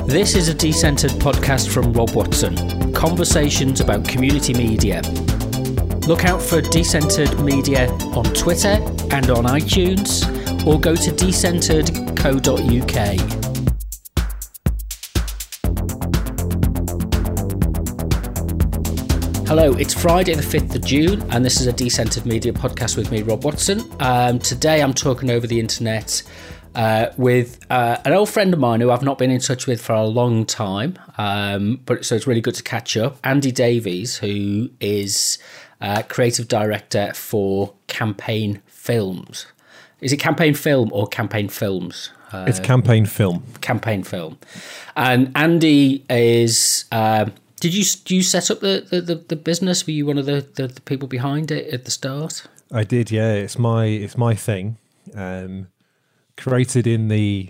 This is a Decentered podcast from Rob Watson. Conversations about community media. Look out for Decentered Media on Twitter and on iTunes, or go to decentered.co.uk. Hello, it's Friday the 5th of June, and this is a Decentered Media podcast with me, Rob Watson. Today I'm talking over the internet with an old friend of mine who I've not been in touch with for a long time, so it's really good to catch up. Andy Davies, who is creative director for Campaign Films. Is it Campaign Film or Campaign Films? It's Campaign Film. Campaign Film. And Andy is... Did you set up the business? Were you one of the people behind it at the start? I did, yeah. It's my thing. Created in the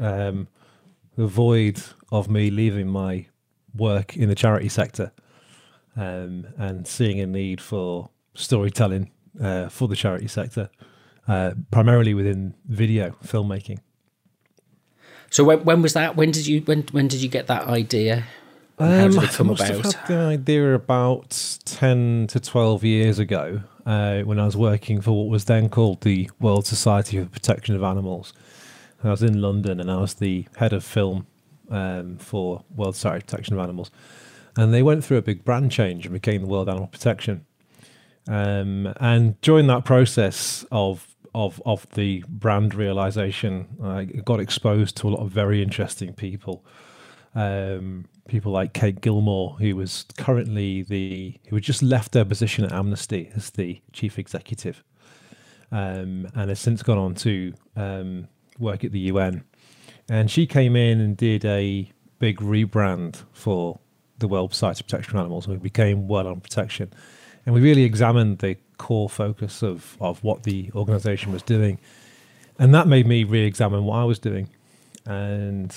void of me leaving my work in the charity sector, and seeing a need for storytelling for the charity sector, primarily within video filmmaking. So when was that? When did you get that idea? How did it come about? I must have had the idea about 10 to 12 years ago, when I was working for what was then called the World Society for the Protection of Animals. I was in London and I was the head of film for World Society for Protection of Animals. And they went through a big brand change and became the World Animal Protection. And during that process of the brand realization, I got exposed to a lot of very interesting people. People like Kate Gilmore, who had just left her position at Amnesty as the chief executive, and has since gone on to work at the UN. And she came in and did a big rebrand for the World Society for Protection of Animals, and it became World Animal Protection. And we really examined the core focus of what the organisation was doing, and that made me re-examine what I was doing, and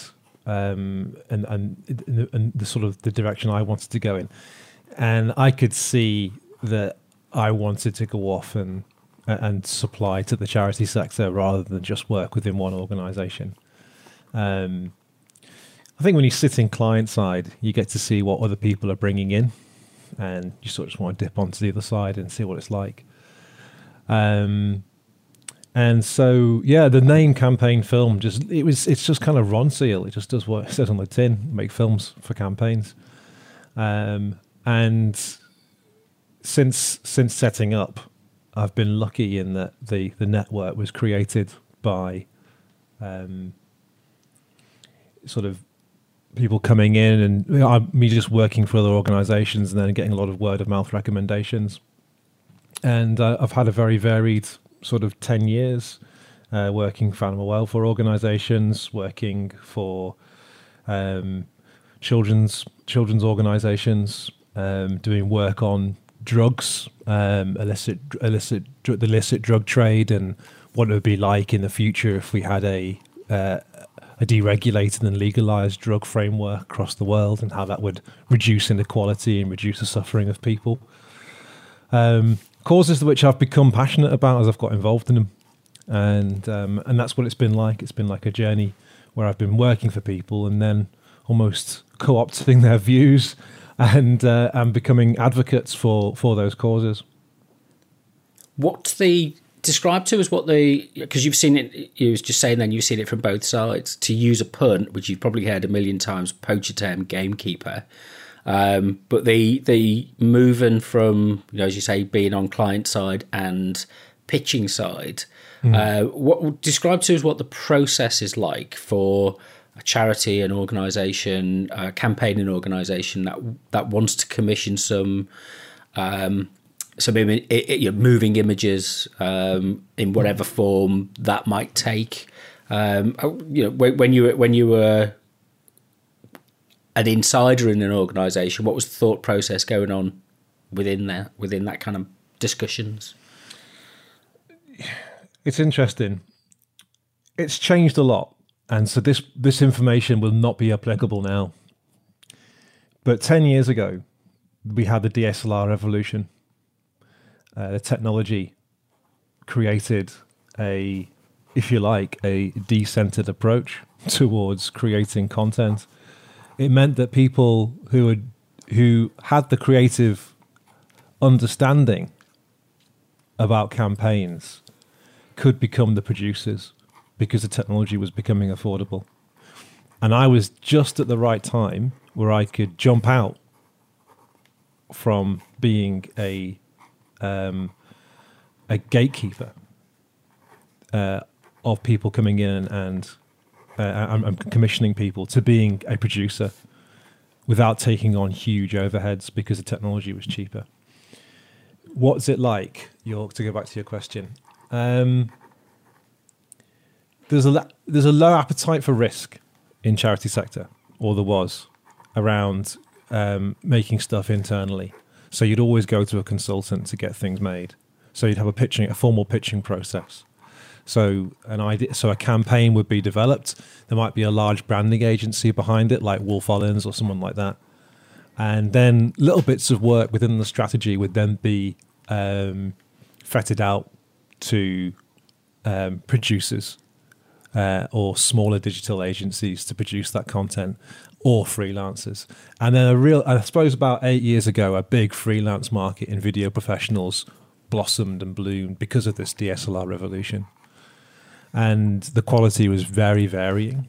the sort of the direction I wanted to go in. And I could see that I wanted to go off and supply to the charity sector rather than just work within one organisation. I think when you sit in client side, you get to see what other people are bringing in, and you sort of just want to dip onto the other side and see what it's like. And so, yeah, the name Campaign Film it's just kind of Ronseal. It just does what it says on the tin, make films for campaigns. And since setting up, I've been lucky in that the network was created by sort of people coming in and me just working for other organisations and then getting a lot of word of mouth recommendations. And I've had a very varied sort of 10 years working for animal welfare organisations, working for children's organisations, doing work on drugs, the illicit drug trade, and what it would be like in the future if we had a deregulated and legalised drug framework across the world, and how that would reduce inequality and reduce the suffering of people. Causes which I've become passionate about as I've got involved in them, and that's what it's been like. It's been like a journey where I've been working for people and then almost co-opting their views and becoming advocates for those causes. Describe to us because you've seen it. You was just saying then you've seen it from both sides. To use a pun, which you've probably heard a million times, poacher term gamekeeper. But the moving from, as you say, being on client side and pitching side, describe to us what the process is like for a charity, an organisation, a campaigning organisation that wants to commission some moving images in whatever form that might take. When you were an insider in an organisation, what was the thought process going on within that kind of discussions? It's interesting. It's changed a lot, and so this information will not be applicable now. But 10 years ago, we had the DSLR revolution. The technology created a decentered approach towards creating content. it meant that people who had the creative understanding about campaigns could become the producers because the technology was becoming affordable. And I was just at the right time where I could jump out from being a gatekeeper of people coming in and I'm commissioning people to being a producer without taking on huge overheads because the technology was cheaper. What's it like? To go back to your question, there's a low appetite for risk in charity sector, or there was, around making stuff internally. So you'd always go to a consultant to get things made. So you'd have a formal pitching process. So a campaign would be developed. There might be a large branding agency behind it, like Wolf Ollins or someone like that. And then little bits of work within the strategy would then be fetted out to producers or smaller digital agencies to produce that content, or freelancers. And then I suppose about 8 years ago, a big freelance market in video professionals blossomed and bloomed because of this DSLR revolution. And the quality was very varying,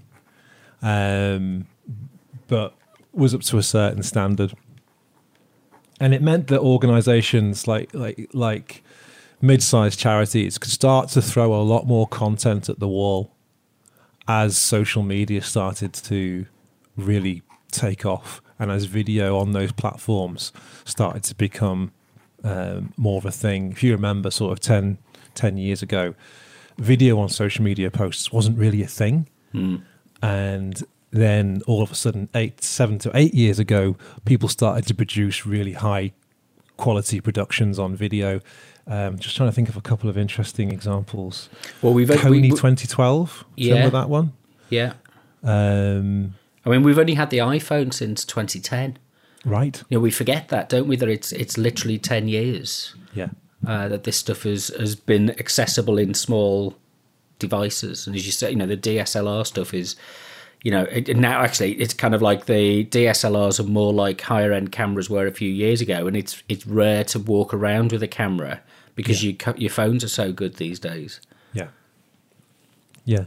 but was up to a certain standard. And it meant that organizations like mid-sized charities could start to throw a lot more content at the wall as social media started to really take off, and as video on those platforms started to become more of a thing. If you remember sort of 10 years ago, video on social media posts wasn't really a thing. And then all of a sudden 7 to 8 years ago, people started to produce really high quality productions on video. Just trying to think of a couple of interesting examples. Well, Coney 2012. Do you remember that one? Yeah. I mean, we've only had the iPhone since 2010. Right. We forget that, don't we? That it's literally 10 years. Yeah. That this stuff has been accessible in small devices. And as you say, the DSLR stuff is, now actually it's kind of like the DSLRs are more like higher end cameras were a few years ago. And it's rare to walk around with a camera because your phones are so good these days. Yeah. Yeah.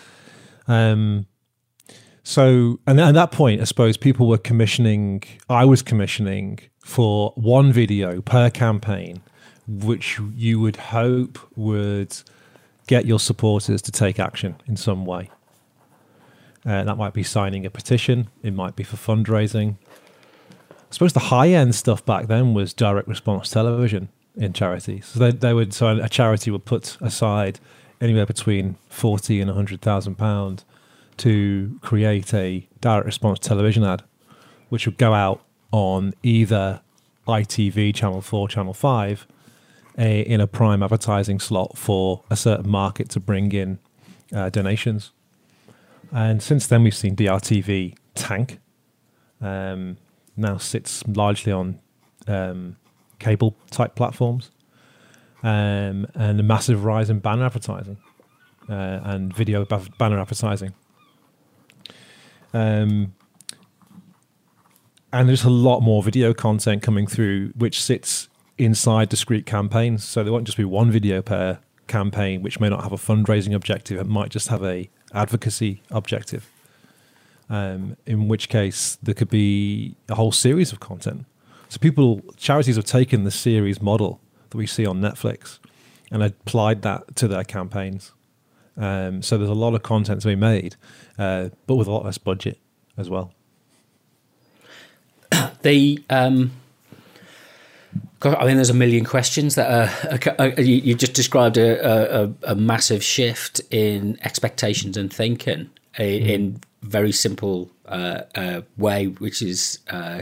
So, and at that point, I suppose people were I was commissioning for one video per campaign, which you would hope would get your supporters to take action in some way. That might be signing a petition. It might be for fundraising. I suppose the high-end stuff back then was direct response television in charities. So a charity would put aside anywhere between 40 and £100,000 to create a direct response television ad, which would go out on either ITV, Channel 4, Channel 5, in a prime advertising slot for a certain market to bring in donations. And since then, we've seen DRTV tank. Now sits largely on cable type platforms, and a massive rise in banner advertising and video banner advertising. And there's a lot more video content coming through, which sits inside discrete campaigns. So there won't just be one video per campaign, which may not have a fundraising objective. It might just have a advocacy objective. In which case there could be a whole series of content. So charities have taken the series model that we see on Netflix and applied that to their campaigns. So there's a lot of content to be made, but with a lot less budget as well. There's a million questions that you just described a massive shift in expectations and thinking in very simple way, which is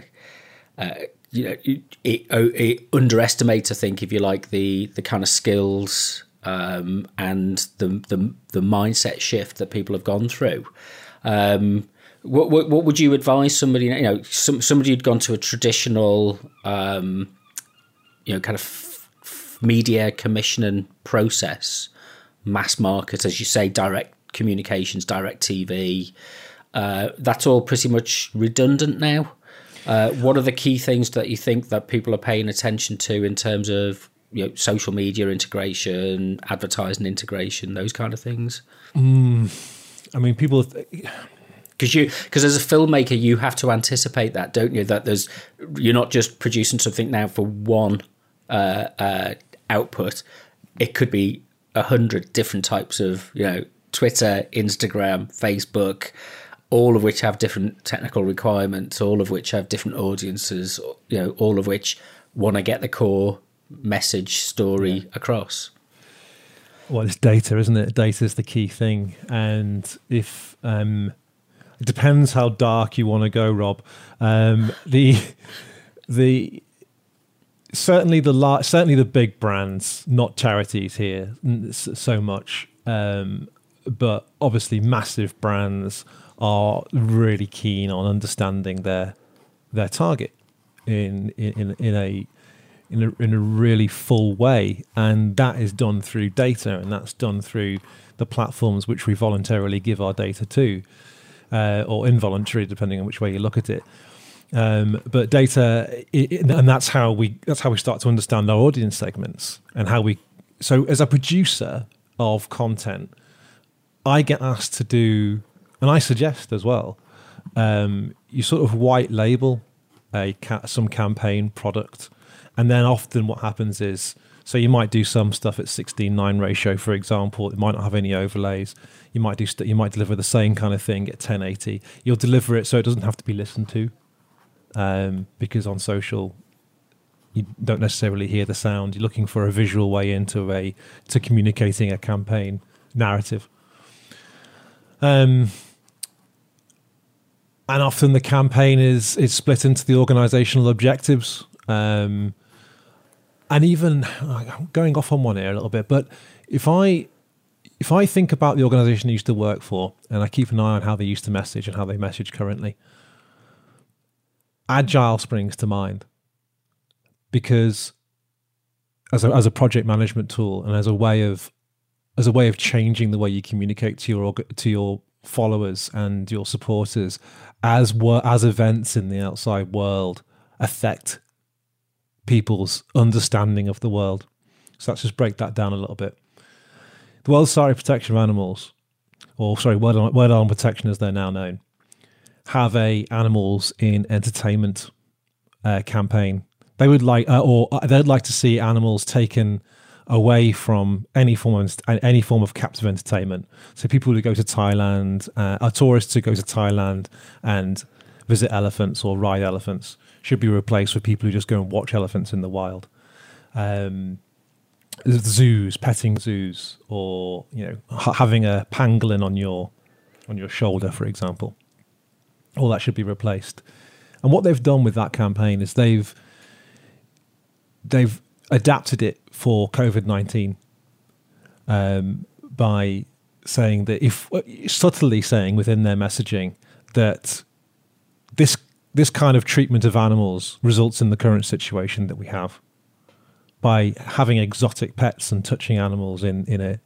it underestimates, I think, if you like, the kind of skills and the mindset shift that people have gone through. What would you advise somebody? Somebody who'd gone to a traditional, kind of media commissioning process, mass market, as you say, direct communications, direct TV, That's all pretty much redundant now. What are the key things that you think that people are paying attention to in terms of social media integration, advertising integration, those kind of things? I mean, people... Because as a filmmaker, you have to anticipate that, don't you? That you're not just producing something now for one output. It could be 100 different types of, Twitter, Instagram, Facebook, all of which have different technical requirements, all of which have different audiences, all of which want to get the core message story across. Well, it's data, isn't it? Data is the key thing. And if... it depends how dark you want to go, Rob. Certainly the big brands, not charities here so much, but obviously massive brands are really keen on understanding their target in a really full way, and that is done through data, and that's done through the platforms which we voluntarily give our data to. Or involuntary, depending on which way you look at it. But data, and that's how we start to understand our audience segments and how we. So, as a producer of content, I get asked to do, and I suggest as well, you sort of white label some campaign product, and then often what happens is. So you might do some stuff at 16:9 ratio, for example. It might not have any overlays. You might deliver the same kind of thing at 1080. You'll deliver it so it doesn't have to be listened to, because on social you don't necessarily hear the sound. You're looking for a visual way to communicating a campaign narrative. And often the campaign is split into the organizational objectives. And even I'm going off on one here a little bit, but if I think about the organization I used to work for, and I keep an eye on how they used to message and how they message currently, Agile springs to mind, because as a project management tool and as a way of changing the way you communicate to your followers and your supporters, as events in the outside world affect people's understanding of the world. So let's just break that down a little bit. The World Society for Protection of Animals, World Animal Protection as they're now known, have a animals in entertainment campaign. They would like, they'd like to see animals taken away from any form of captive entertainment. So people who go to Thailand, tourists who go to Thailand and visit elephants or ride elephants, should be replaced with people who just go and watch elephants in the wild. Zoos, petting zoos, or having a pangolin on your shoulder, for example. All that should be replaced. And what they've done with that campaign is they've adapted it for COVID-19 by saying that subtly saying within their messaging that this kind of treatment of animals results in the current situation that we have, by having exotic pets and touching animals in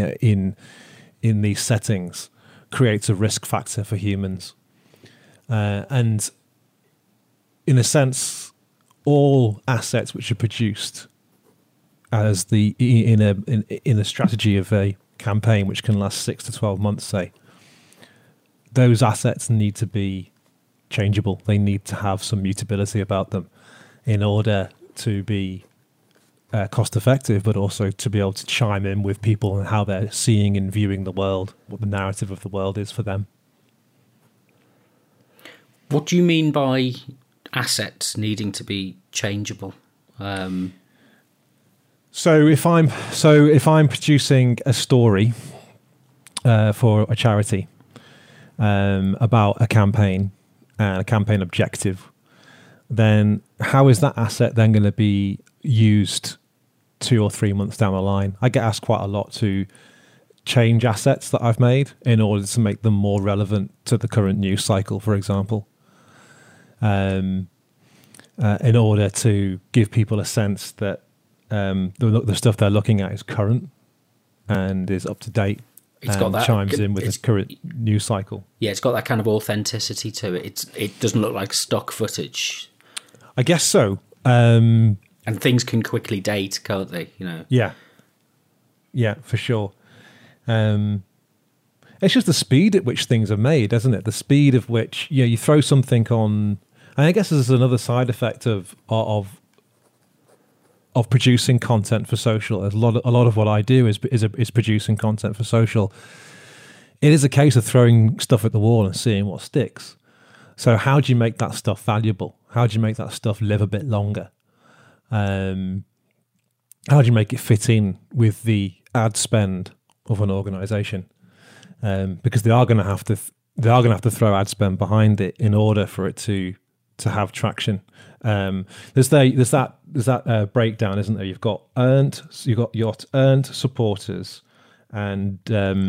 these settings creates a risk factor for humans, and in a sense, all assets which are produced as in a strategy of a campaign which can last 6 to 12 months, say, those assets need to be changeable. They need to have some mutability about them in order to be cost effective, but also to be able to chime in with people and how they're seeing and viewing the world, what the narrative of the world is for them. What do you mean by assets needing to be changeable? So if I'm producing a story for a charity about a campaign and a campaign objective, then how is that asset then going to be used 2 or 3 months down the line? I get asked quite a lot to change assets that I've made in order to make them more relevant to the current news cycle, for example, in order to give people a sense that the stuff they're looking at is current and is up to date It's got that chimes in with the current news cycle. Yeah, it's got that kind of authenticity to it. It doesn't look like stock footage. I guess so. And things can quickly date, can't they? Yeah, for sure. It's just the speed at which things are made, isn't it? The speed of which you throw something on. And I guess there's another side effect of producing content for social. A lot of what I do is producing content for social. It is a case of throwing stuff at the wall and seeing what sticks. So how do you make that stuff valuable? How do you make that stuff live a bit longer? How do you make it fit in with the ad spend of an organization? Because they are going to have to throw ad spend behind it in order for it to have traction. There's that breakdown, isn't there? You've got earned supporters and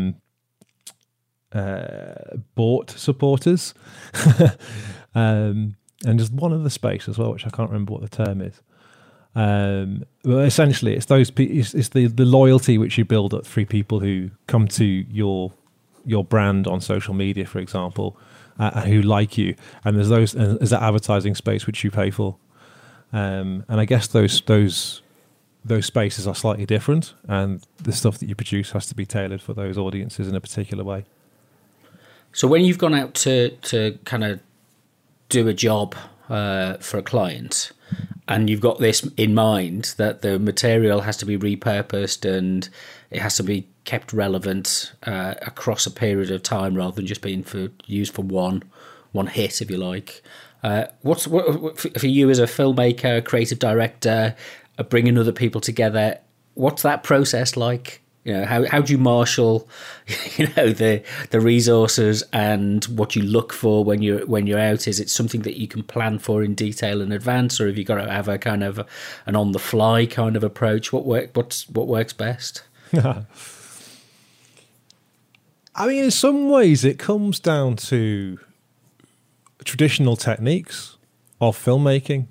bought supporters, and there's one other space as well, which I can't remember what the term is. But essentially, it's those. It's the loyalty which you build up through people who come to your brand on social media, for example, who like you, and there's that advertising space which you pay for, and I guess those spaces are slightly different, and the stuff that you produce has to be tailored for those audiences in a particular way. So when you've gone out to kind of do a job for a client, and you've got this in mind that the material has to be repurposed and it has to be kept relevant across a period of time rather than just being used for one hit, if you like. What for you as a filmmaker, creative director, bringing other people together? What's that process like? How do you marshal, the resources and what you look for when you're out? Is it something that you can plan for in detail in advance, or have you got to have a kind of an on the fly kind of approach? What works best? I mean, in some ways, it comes down to traditional techniques of filmmaking,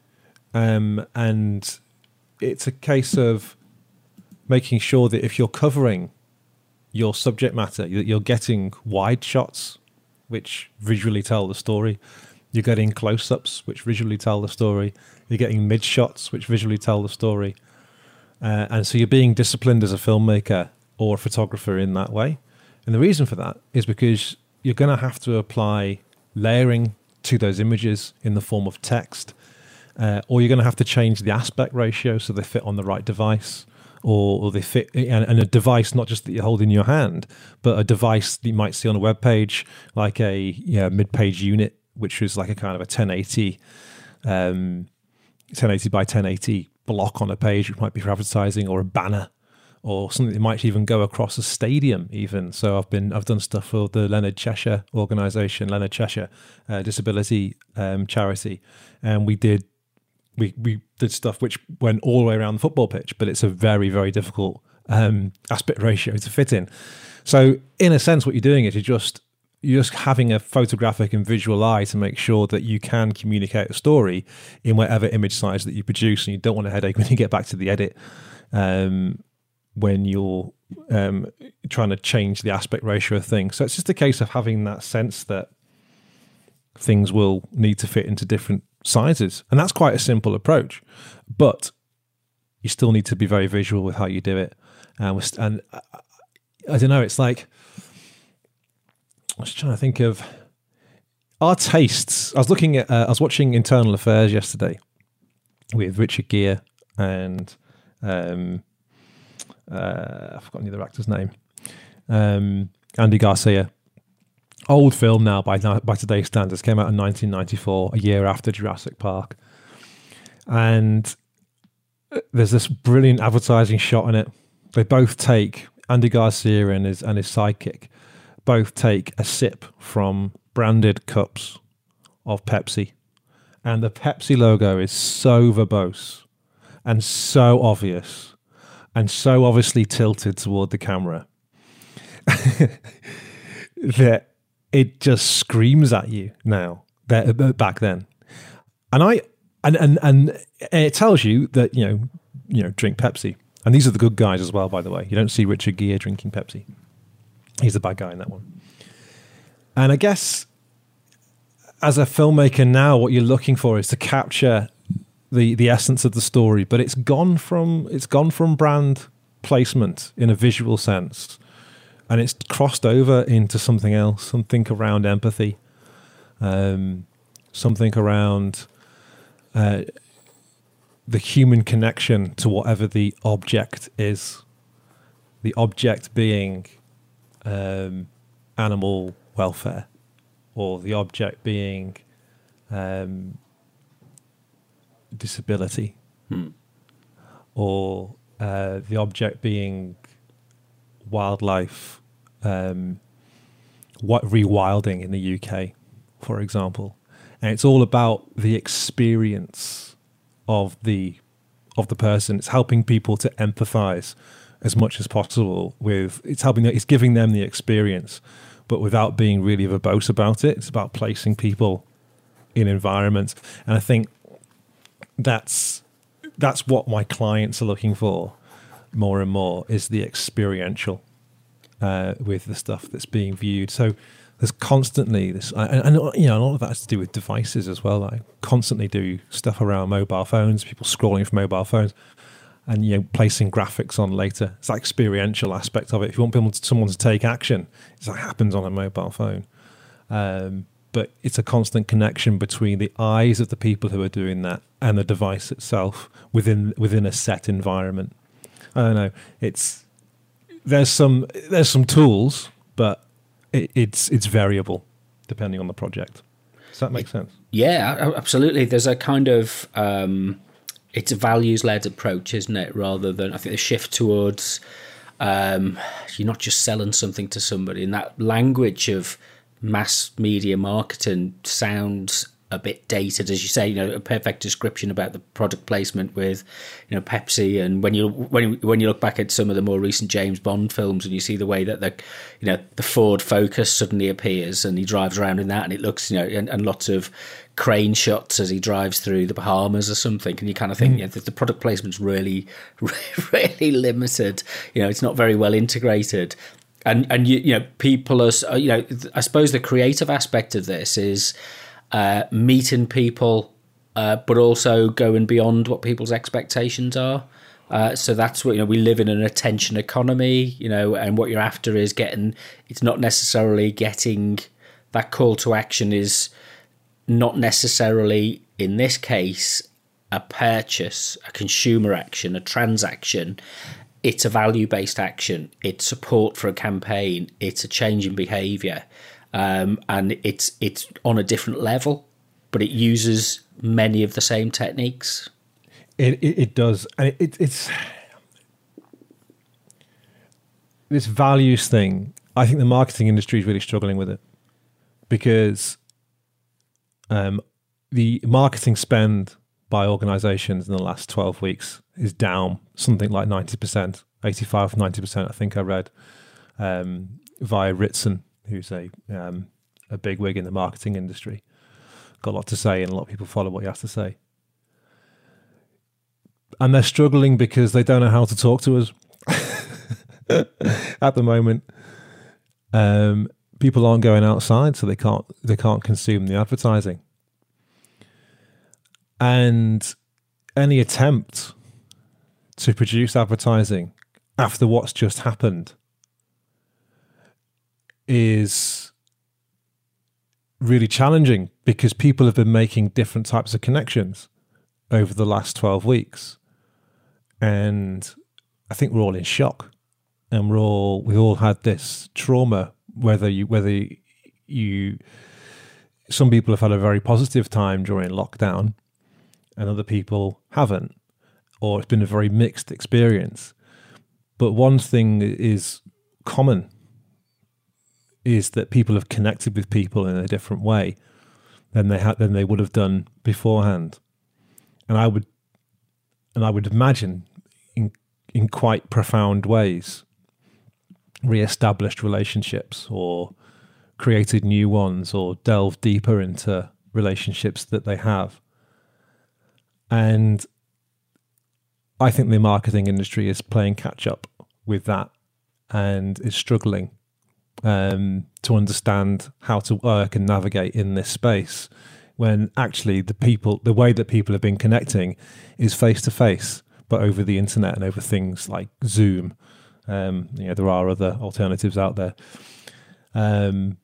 and it's a case of making sure that if you're covering your subject matter, you're getting wide shots, which visually tell the story. You're getting close-ups, which visually tell the story. You're getting mid-shots, which visually tell the story. And so you're being disciplined as a filmmaker or a photographer in that way. And the reason for that is because you're going to have to apply layering to those images in the form of text, or you're going to have to change the aspect ratio so they fit on the right device. Or they fit, and a device not just that you hold in your hand, but a device that you might see on a web page, like a mid-page unit, which is like a kind of a 1080 by 1080 block on a page, which might be for advertising, or a banner, or something that might even go across a stadium. Even so, I've done stuff for the Leonard Cheshire organisation, Leonard Cheshire Disability Charity, and we did stuff which went all the way around the football pitch, but it's a very, very difficult aspect ratio to fit in. So in a sense, what you're doing is you're just having a photographic and visual eye to make sure that you can communicate a story in whatever image size that you produce, and you don't want a headache when you get back to the edit when you're trying to change the aspect ratio of things. So it's just a case of having that sense that things will need to fit into different sizes, and that's quite a simple approach, but you still need to be very visual with how you do it. And I don't know, it's like I was trying to think of our tastes. I was watching Internal Affairs yesterday with Richard Gere and I've forgotten the other actor's name, Andy Garcia. Old film now by today's standards. Came out in 1994, a year after Jurassic Park. And there's this brilliant advertising shot in it. They both take, Andy Garcia and his sidekick, both take a sip from branded cups of Pepsi. And the Pepsi logo is so verbose and so obvious and so obviously tilted toward the camera that it just screams at you now. Back then, and it tells you that you know drink Pepsi, and these are the good guys as well. By the way, you don't see Richard Gere drinking Pepsi. He's the bad guy in that one. And I guess as a filmmaker now, what you're looking for is to capture the essence of the story, but it's gone from brand placement in a visual sense, and it's crossed over into something else, something around empathy, something around the human connection to whatever the object is. The object being animal welfare, or the object being disability, or the object being wildlife, rewilding in the UK, for example. And it's all about the experience of the person. It's helping people to empathize as much as possible with. It's giving them the experience, but without being really verbose about it. It's about placing people in environments, and I think that's what my clients are looking for more and more, is the experiential with the stuff that's being viewed. So there's constantly this, and you know, a lot of that has to do with devices as well. I constantly do stuff around mobile phones, people scrolling from mobile phones, and you know, placing graphics on later. It's that experiential aspect of it. If you want someone to take action, it happens on a mobile phone. But it's a constant connection between the eyes of the people who are doing that and the device itself within a set environment. I don't know. There's some tools, but it's variable depending on the project. Does that make sense? Yeah, absolutely. There's a kind of it's a values-led approach, isn't it? Rather than, I think, the shift towards you're not just selling something to somebody, and that language of mass media marketing sounds a bit dated, as you say. You know, a perfect description about the product placement with, you know, Pepsi. And when you look back at some of the more recent James Bond films, and you see the way that the Ford Focus suddenly appears, and he drives around in that, and it looks, you know, and lots of crane shots as he drives through the Bahamas or something, and you kind of think, you know, the product placement's really, really limited. You know, it's not very well integrated. And you know, people are, you know, I suppose the creative aspect of this is meeting people, but also going beyond what people's expectations are. So that's what, you know, we live in an attention economy, you know, and what you're after is it's not necessarily getting that call to action is not necessarily, in this case, a purchase, a consumer action, a transaction. It's a value-based action. It's support for a campaign. It's a change in behaviour, and it's on a different level, but it uses many of the same techniques. It does, and it's this values thing. I think the marketing industry is really struggling with it, because the marketing spend by organizations in the last 12 weeks is down something like 90%, 85, 90%, I think I read, via Ritson, who's a big wig in the marketing industry. Got a lot to say, and a lot of people follow what he has to say. And they're struggling because they don't know how to talk to us at the moment. People aren't going outside, so they can't consume the advertising. And any attempt to produce advertising after what's just happened is really challenging, because people have been making different types of connections over the last 12 weeks. And I think we're all in shock, and we all had this trauma, whether you some people have had a very positive time during lockdown and other people haven't, or it's been a very mixed experience. But one thing is common is that people have connected with people in a different way than they would have done beforehand. And I would imagine in quite profound ways re-established relationships, or created new ones, or delved deeper into relationships that they have. And I think the marketing industry is playing catch up with that, and is struggling to understand how to work and navigate in this space, when actually the way that people have been connecting is face to face, but over the internet and over things like Zoom. There are other alternatives out there. And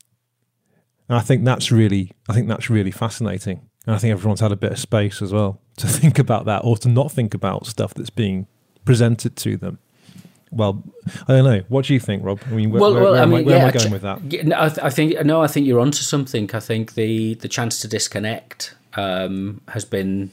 I think that's really fascinating. And I think everyone's had a bit of space as well to think about that, or to not think about stuff that's being presented to them. Well, I don't know. What do you think, Rob? I mean, where am I going with that? I think you're onto something. I think the chance to disconnect has been,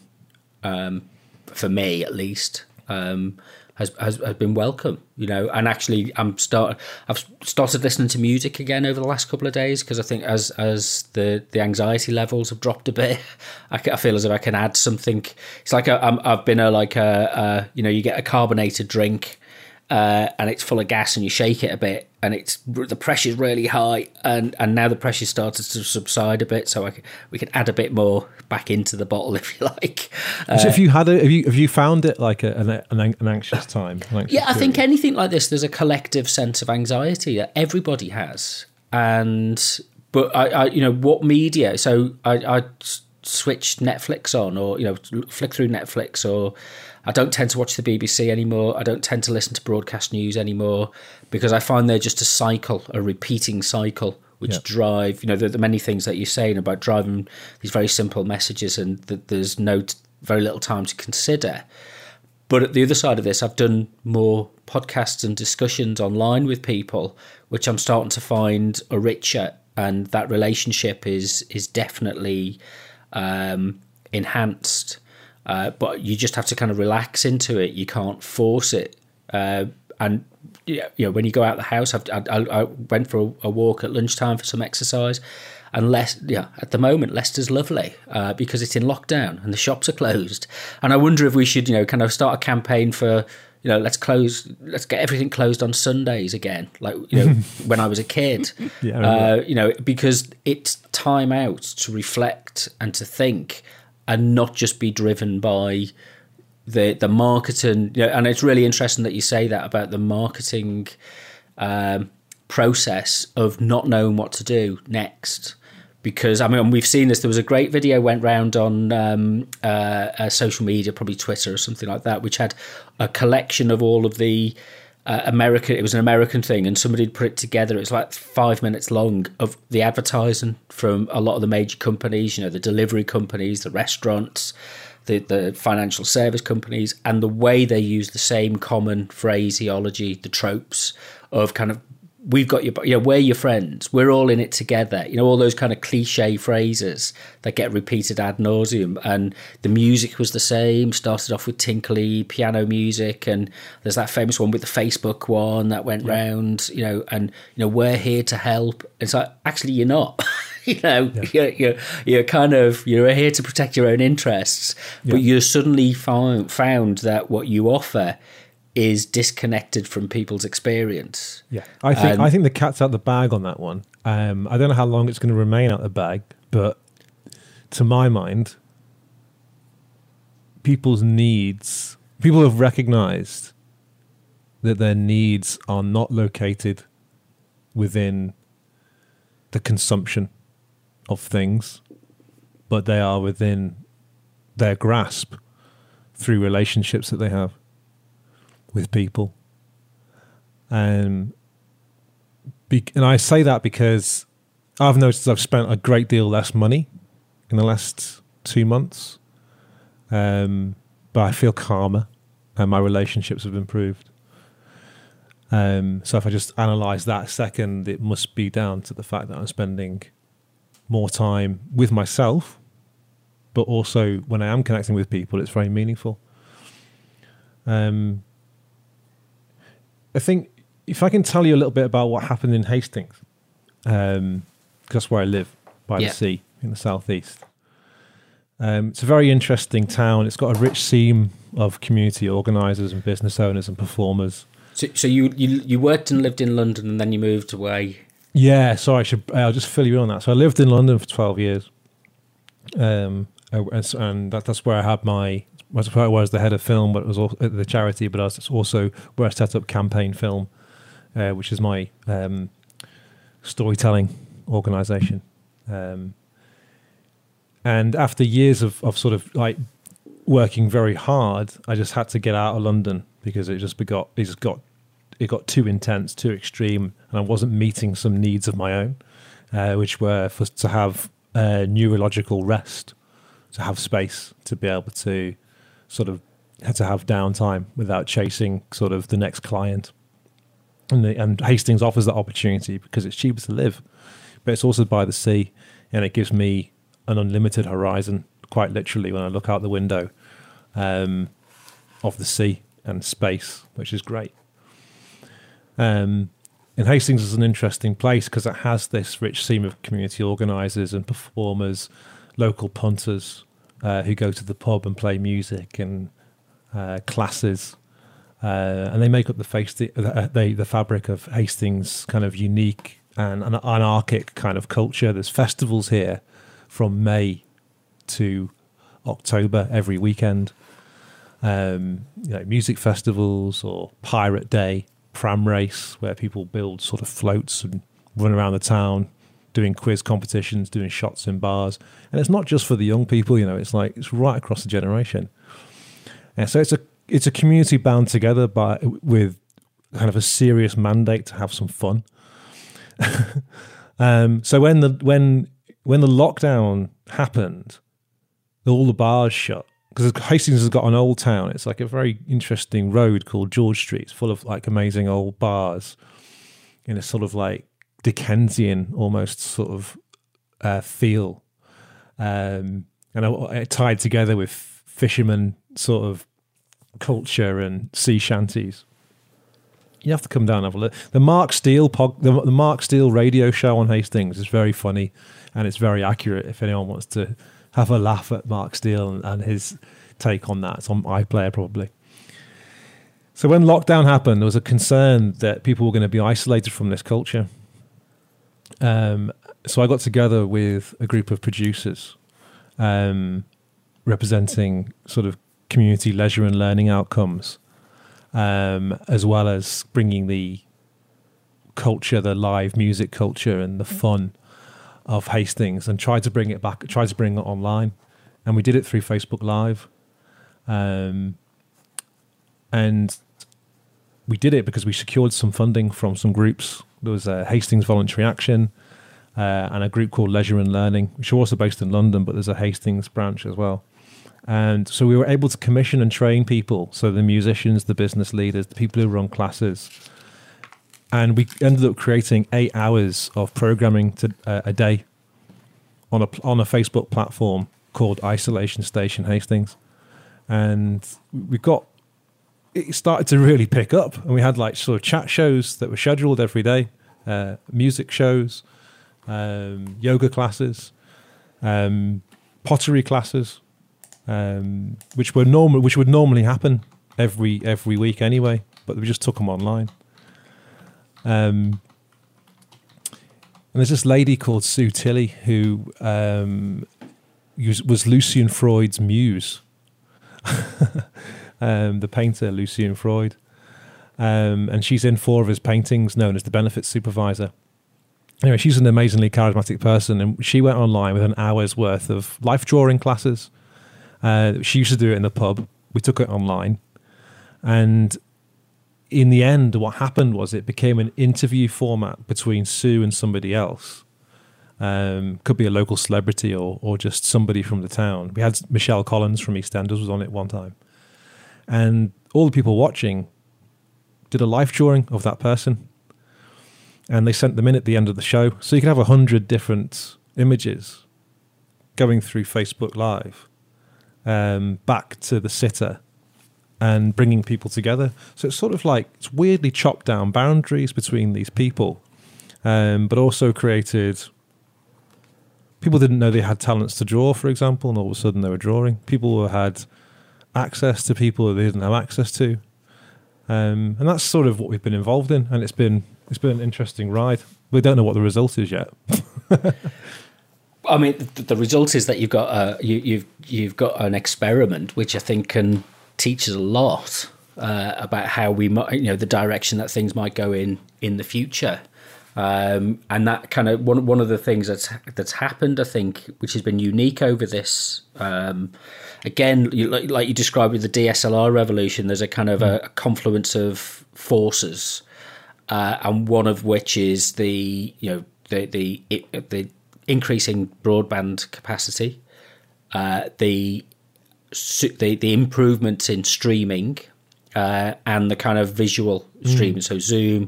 for me at least, has been welcome, and actually I've started listening to music again over the last couple of days, because I think as the anxiety levels have dropped a bit, I feel as if I can add something. It's like I've been you get a carbonated drink, and it's full of gas, and you shake it a bit, and the pressure's really high, and now the pressure started to subside a bit, so we can add a bit more back into the bottle, if you like. So have you found it like an anxious time? I think anything like this, there's a collective sense of anxiety that everybody has, but I what media? So I switch Netflix on, or flick through Netflix, or I don't tend to watch the BBC anymore. I don't tend to listen to broadcast news anymore, because I find they're just a repeating cycle, which drive, the many things that you're saying about driving these very simple messages, and that there's very little time to consider. But at the other side of this, I've done more podcasts and discussions online with people, which I'm starting to find are richer, and that relationship is definitely enhanced. But you just have to kind of relax into it. You can't force it. And when you go out the house, I went for a walk at lunchtime for some exercise, and at the moment Leicester's lovely because it's in lockdown and the shops are closed. And I wonder if we should kind of start a campaign for let's get everything closed on Sundays again, like when I was a kid. Because it's time out to reflect and to think, and not just be driven by the marketing. And it's really interesting that you say that about the marketing process of not knowing what to do next. Because, we've seen this. There was a great video went round on social media, probably Twitter or something like that, which had a collection of all of the American. It was an American thing, and somebody had put it together. It was like 5 minutes long of the advertising from a lot of the major companies, the delivery companies, the restaurants, the financial service companies, and the way they use the same common phraseology, the tropes of kind of, we've got your, we're your friends, we're all in it together, all those kind of cliche phrases that get repeated ad nauseum. And the music was the same, started off with tinkly piano music, and there's that famous one with the Facebook one that went round, and we're here to help. It's like, actually you're not. You're kind of, you're here to protect your own interests, but you're suddenly found that what you offer is disconnected from people's experience. Yeah, I think the cat's out the bag on that one. I don't know how long it's going to remain out the bag, but to my mind, people have recognised that their needs are not located within the consumption of things, but they are within their grasp through relationships that they have with people. And I say that because I've noticed I've spent a great deal less money in the last 2 months, but I feel calmer and my relationships have improved. So if I just analyse that a second, it must be down to the fact that I'm spending more time with myself, but also when I am connecting with people, it's very meaningful. I think if I can tell you a little bit about what happened in Hastings, because that's where I live, by the sea in the southeast. It's a very interesting town. It's got a rich seam of community organisers and business owners and performers. So you worked and lived in London, and then you moved away. Yeah, sorry, I'll just fill you in on that. So I lived in London for 12 years, and that's where I had I was the head of film, but it was also at the charity, but I was also where I set up Campaign Film, which is my storytelling organisation. And after years of sort of like working very hard, I just had to get out of London because it got too intense, too extreme, and I wasn't meeting some needs of my own, which were to have neurological rest, to have space, to be able to sort of had to have downtime without chasing sort of the next client. And Hastings offers that opportunity because it's cheaper to live, but it's also by the sea, and it gives me an unlimited horizon, quite literally, when I look out the window of the sea and space, which is great. And Hastings is an interesting place because it has this rich seam of community organisers and performers, local punters who go to the pub and play music, and classes, and they make up the fabric of Hastings' kind of unique and anarchic kind of culture. There's festivals here from May to October every weekend. Music festivals or Pirate Day, pram race, where people build sort of floats and run around the town doing quiz competitions, doing shots in bars. And it's not just for the young people, it's right across the generation. And so it's a community bound together with kind of a serious mandate to have some fun. So when the lockdown happened, all the bars shut, because Hastings has got an old town. It's like a very interesting road called George Street. It's full of like amazing old bars in a sort of like Dickensian almost sort of feel, and it tied together with fishermen sort of culture and sea shanties. You have to come down and have a look. The Mark Steele the Mark Steele radio show on Hastings is very funny, and it's very accurate if anyone wants to have a laugh at Mark Steele and his take on that. It's on iPlayer probably. So when lockdown happened, there was a concern that people were going to be isolated from this culture. So I got together with a group of producers representing sort of community leisure and learning outcomes, as well as bringing the culture, the live music culture and the fun of Hastings, and tried to bring it online. And we did it through Facebook Live. And we did it because we secured some funding from some groups. There was a Hastings Voluntary Action and a group called Leisure and Learning, which are also based in London, but there's a Hastings branch as well. And so we were able to commission and train people, so the musicians, the business leaders, the people who run classes. And we ended up creating 8 hours of programming a day on a Facebook platform called Isolation Station Hastings. And it started to really pick up. And we had like sort of chat shows that were scheduled every day, music shows, yoga classes, pottery classes, which would normally happen every week anyway, but we just took them online. And there's this lady called Sue Tilley who was Lucian Freud's muse, the painter Lucian Freud, and she's in 4 of his paintings, known as the Benefits Supervisor. Anyway, she's an amazingly charismatic person, and she went online with an hour's worth of life drawing classes. She used to do it in the pub. We took it online, and in the end, what happened was it became an interview format between Sue and somebody else. Could be a local celebrity or just somebody from the town. We had Michelle Collins from EastEnders was on it one time, and all the people watching did a life drawing of that person, and they sent them in at the end of the show. So you could have 100 different images going through Facebook Live back to the sitter and bringing people together. So it's sort of like, it's weirdly chopped down boundaries between these people, but also created, people didn't know they had talents to draw, for example, and all of a sudden they were drawing. People who had access to people that they didn't have access to. And that's sort of what we've been involved in, and it's been an interesting ride. We don't know what the result is yet. I mean, the result is that you've got you've got an experiment which I think can teach us a lot about how we might, the direction that things might go in the future. And that kind of one of the things that's happened, I think, which has been unique over this. Again, like you described with the DSLR revolution, there's a kind of a confluence of forces, and one of which is the increasing broadband capacity, the improvements in streaming, and the kind of visual streaming. So Zoom,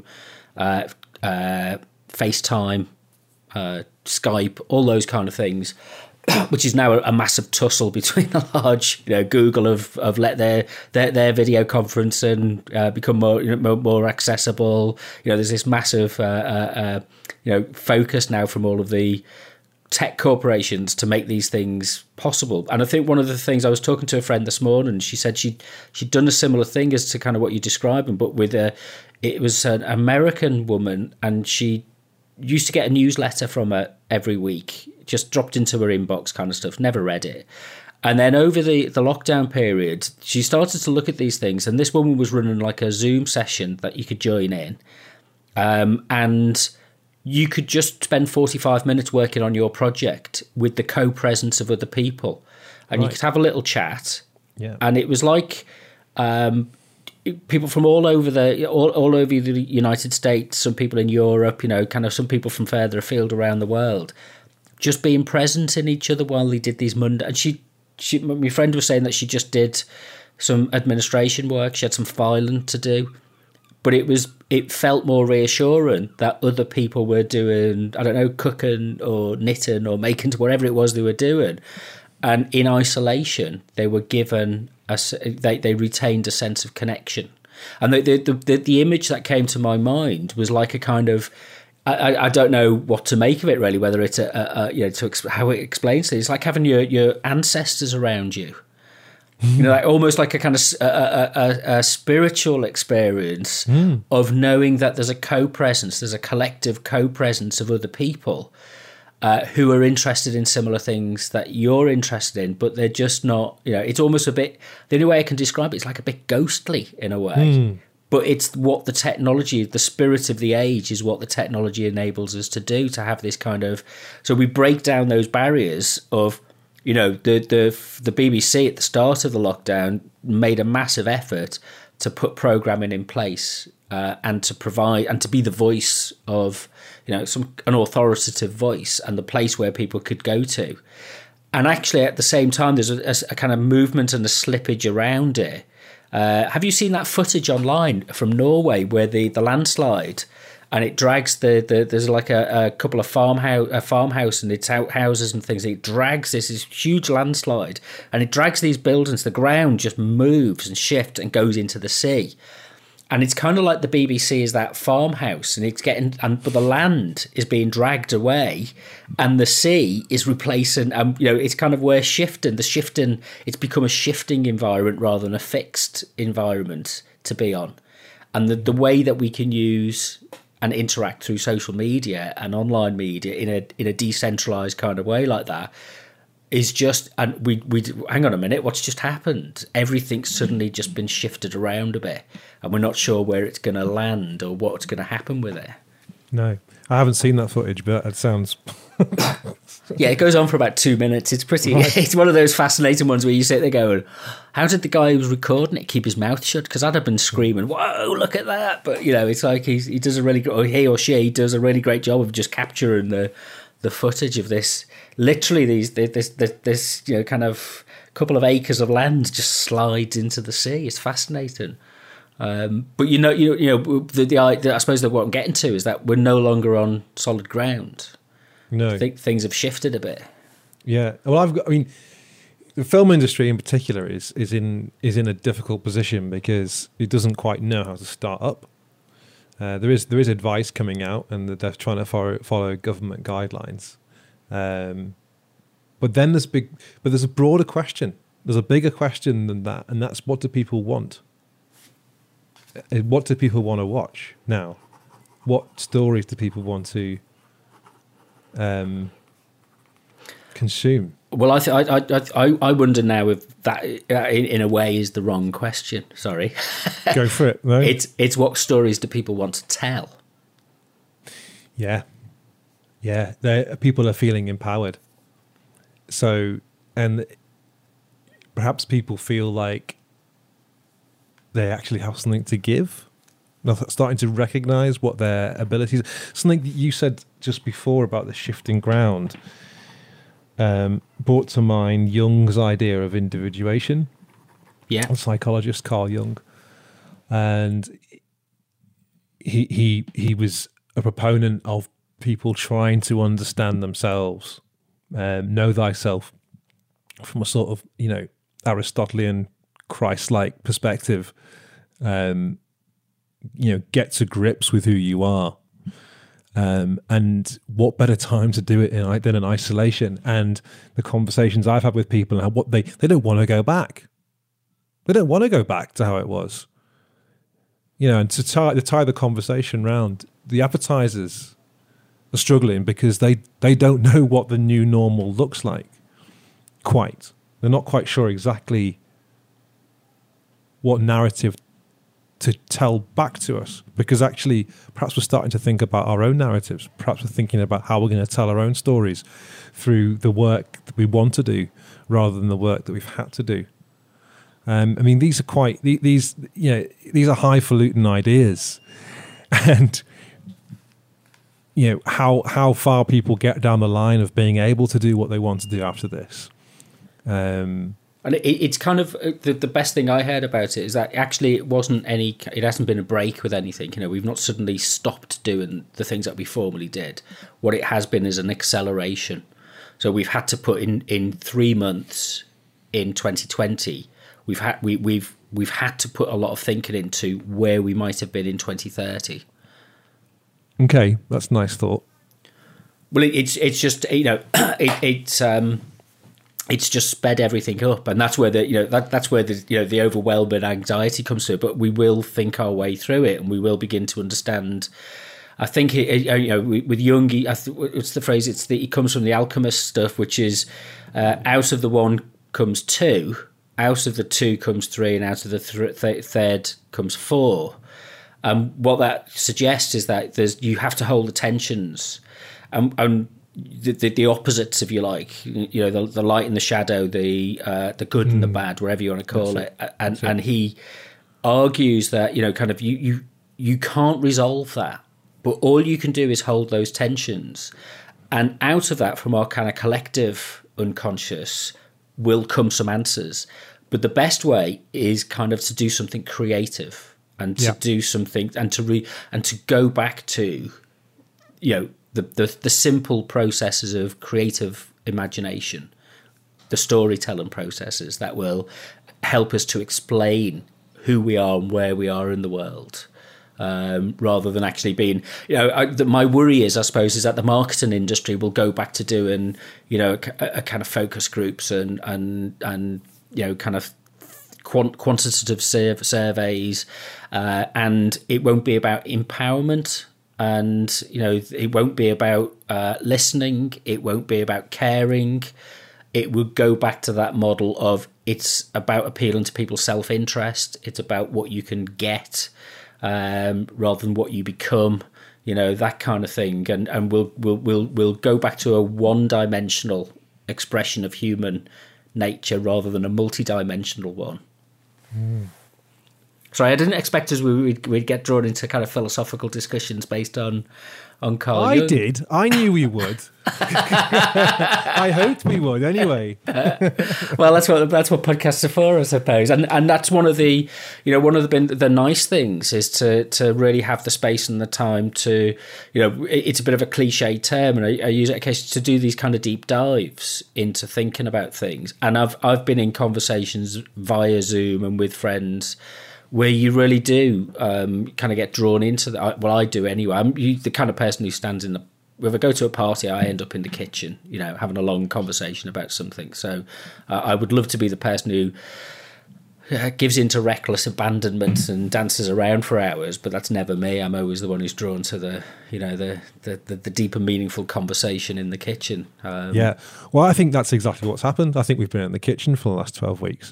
FaceTime, Skype, all those kind of things, which is now a massive tussle between the large, Google have let their video conference and become more accessible. There's this massive focus now from all of the tech corporations to make these things possible. And I think one of the things, I was talking to a friend this morning, and she said she'd done a similar thing as to kind of what you're describing, but with it was an American woman, and she used to get a newsletter from her every week, just dropped into her inbox kind of stuff, never read it. And then over the lockdown period, she started to look at these things, and this woman was running like a Zoom session that you could join in. And you could just spend 45 minutes working on your project with the co-presence of other people. And you could have a little chat. Yeah. And it was like people from all over the United States, some people in Europe, kind of some people from further afield around the world, just being present in each other while they did these and she my friend was saying that she just did some administration work, she had some filing to do, but it felt more reassuring that other people were doing, I don't know, cooking or knitting or making whatever it was they were doing, and in isolation they were given they retained a sense of connection. And the image that came to my mind was like a kind of, I don't know what to make of it really, whether it's how it explains it. It's like having your ancestors around you, like almost like a kind of a spiritual experience of knowing that there's a co-presence, there's a collective co-presence of other people who are interested in similar things that you're interested in, but they're just not, it's almost a bit, the only way I can describe it is like a bit ghostly in a way. But it's what the technology, the spirit of the age is what the technology enables us to do, to have this kind of, so we break down those barriers of, the BBC at the start of the lockdown made a massive effort to put programming in place and to provide and to be the voice of, an authoritative voice and the place where people could go to. And actually at the same time, there's a kind of movement and a slippage around it. Have you seen that footage online from Norway where the landslide, and it drags there's like a couple of farmhouse and it's outhouses and things. It drags this huge landslide, and it drags these buildings. The ground just moves and shifts and goes into the sea. And it's kind of like the BBC is that farmhouse, and it's but the land is being dragged away, and the sea is replacing. It's kind of where it's become a shifting environment rather than a fixed environment to be on. And the way that we can use and interact through social media and online media in a decentralized kind of way like that is just, and we hang on a minute, what's just happened? Everything's suddenly just been shifted around a bit, and we're not sure where it's going to land or what's going to happen with it. No, I haven't seen that footage, but it sounds... Yeah, it goes on for about 2 minutes. It's pretty. It's one of those fascinating ones where you sit there going, how did the guy who was recording it keep his mouth shut? Because I'd have been screaming, whoa, look at that. But, it's like he does a really, or he or she does a really great job of just capturing the footage of this. Literally, this kind of couple of acres of land just slides into the sea. It's fascinating. But I suppose that what I'm getting to is that we're no longer on solid ground. No, I think things have shifted a bit. Yeah. Well, the film industry in particular is in a difficult position because it doesn't quite know how to start up. There is advice coming out, and they're trying to follow government guidelines. But then there's a broader question. There's a bigger question than that, and that's, what do people want? What do people want to watch now? What stories do people want to consume? Well, I wonder now if that, in a way, is the wrong question. Sorry, go for it. No? It's what stories do people want to tell? Yeah. Yeah. People are feeling empowered. So, and perhaps people feel like they actually have something to give. They're starting to recognize what their abilities. Something that you said just before about the shifting ground brought to mind Jung's idea of individuation. Yeah, The psychologist Carl Jung, and he was a proponent of people trying to understand themselves, know thyself, from a sort of Aristotelian Christ-like perspective. Get to grips with who you are. And what better time to do it than in isolation? And the conversations I've had with people and what they don't want to go back. They don't want to go back to how it was. And to tie the conversation round, the appetizers are struggling because they don't know what the new normal looks like. Quite. They're not quite sure exactly what narrative to tell back to us, because actually perhaps we're starting to think about our own narratives. Perhaps we're thinking about how we're going to tell our own stories through the work that we want to do rather than the work that we've had to do. These are these are highfalutin ideas, and how far people get down the line of being able to do what they want to do after this. And it's kind of the best thing I heard about it is that actually it hasn't been a break with anything. We've not suddenly stopped doing the things that we formerly did. What it has been is an acceleration. So we've had to put in 3 months in 2020. We've had to put a lot of thinking into where we might have been in 2030. Okay, that's a nice thought. Well, it's just it's just sped everything up, and that's where the overwhelming anxiety comes through. But we will think our way through it, and we will begin to understand. I think with Jung, what's the phrase? It comes from the alchemist stuff, which is out of the one comes two, out of the two comes three, and out of the third comes four. What that suggests is that you have to hold the tensions, and the opposites, if you like, the light and the shadow, the good and the bad, whatever you want to call it. And he argues that you can't resolve that, but all you can do is hold those tensions, and out of that, from our kind of collective unconscious, will come some answers. But the best way is kind of to do something creative and to do something and to go back to the simple processes of creative imagination, the storytelling processes that will help us to explain who we are and where we are in the world, rather than actually being, my worry is, I suppose, is that the marketing industry will go back to doing, a kind of focus groups and kind of quantitative surveys, and it won't be about empowerment. And, it won't be about listening. It won't be about caring. It would go back to that model of it's about appealing to people's self-interest. It's about what you can get rather than what you become, that kind of thing. And we'll go back to a one-dimensional expression of human nature rather than a multi-dimensional one. Sorry, I didn't expect we'd get drawn into kind of philosophical discussions based on Carl Jung. I did. I knew we would. I hoped we would anyway. Well, that's what podcasts are for, I suppose. And that's one of the nice things is to really have the space and the time to, it's a bit of a cliche term, and I use it occasionally to do these kind of deep dives into thinking about things. And I've been in conversations via Zoom and with friends where you really do kind of get drawn into that. Well, I do anyway. I'm the kind of person who stands in the... If I go to a party, I end up in the kitchen, having a long conversation about something. So I would love to be the person who gives into reckless abandonment and dances around for hours, but that's never me. I'm always the one who's drawn to the deep and meaningful conversation in the kitchen. Yeah. Well, I think that's exactly what's happened. I think we've been in the kitchen for the last 12 weeks.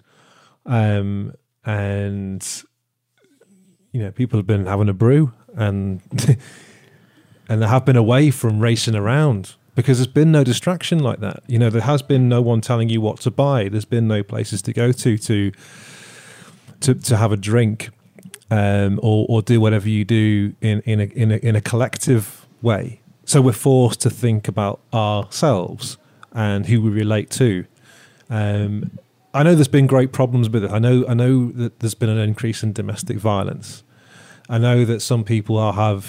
And people have been having a brew, and and I have been away from racing around because there's been no distraction like that. You know, there has been no one telling you what to buy. There's been no places to go to have a drink, or do whatever you do in a collective way. So we're forced to think about ourselves and who we relate to. I know there's been great problems with it. I know that there's been an increase in domestic violence. I know that some people have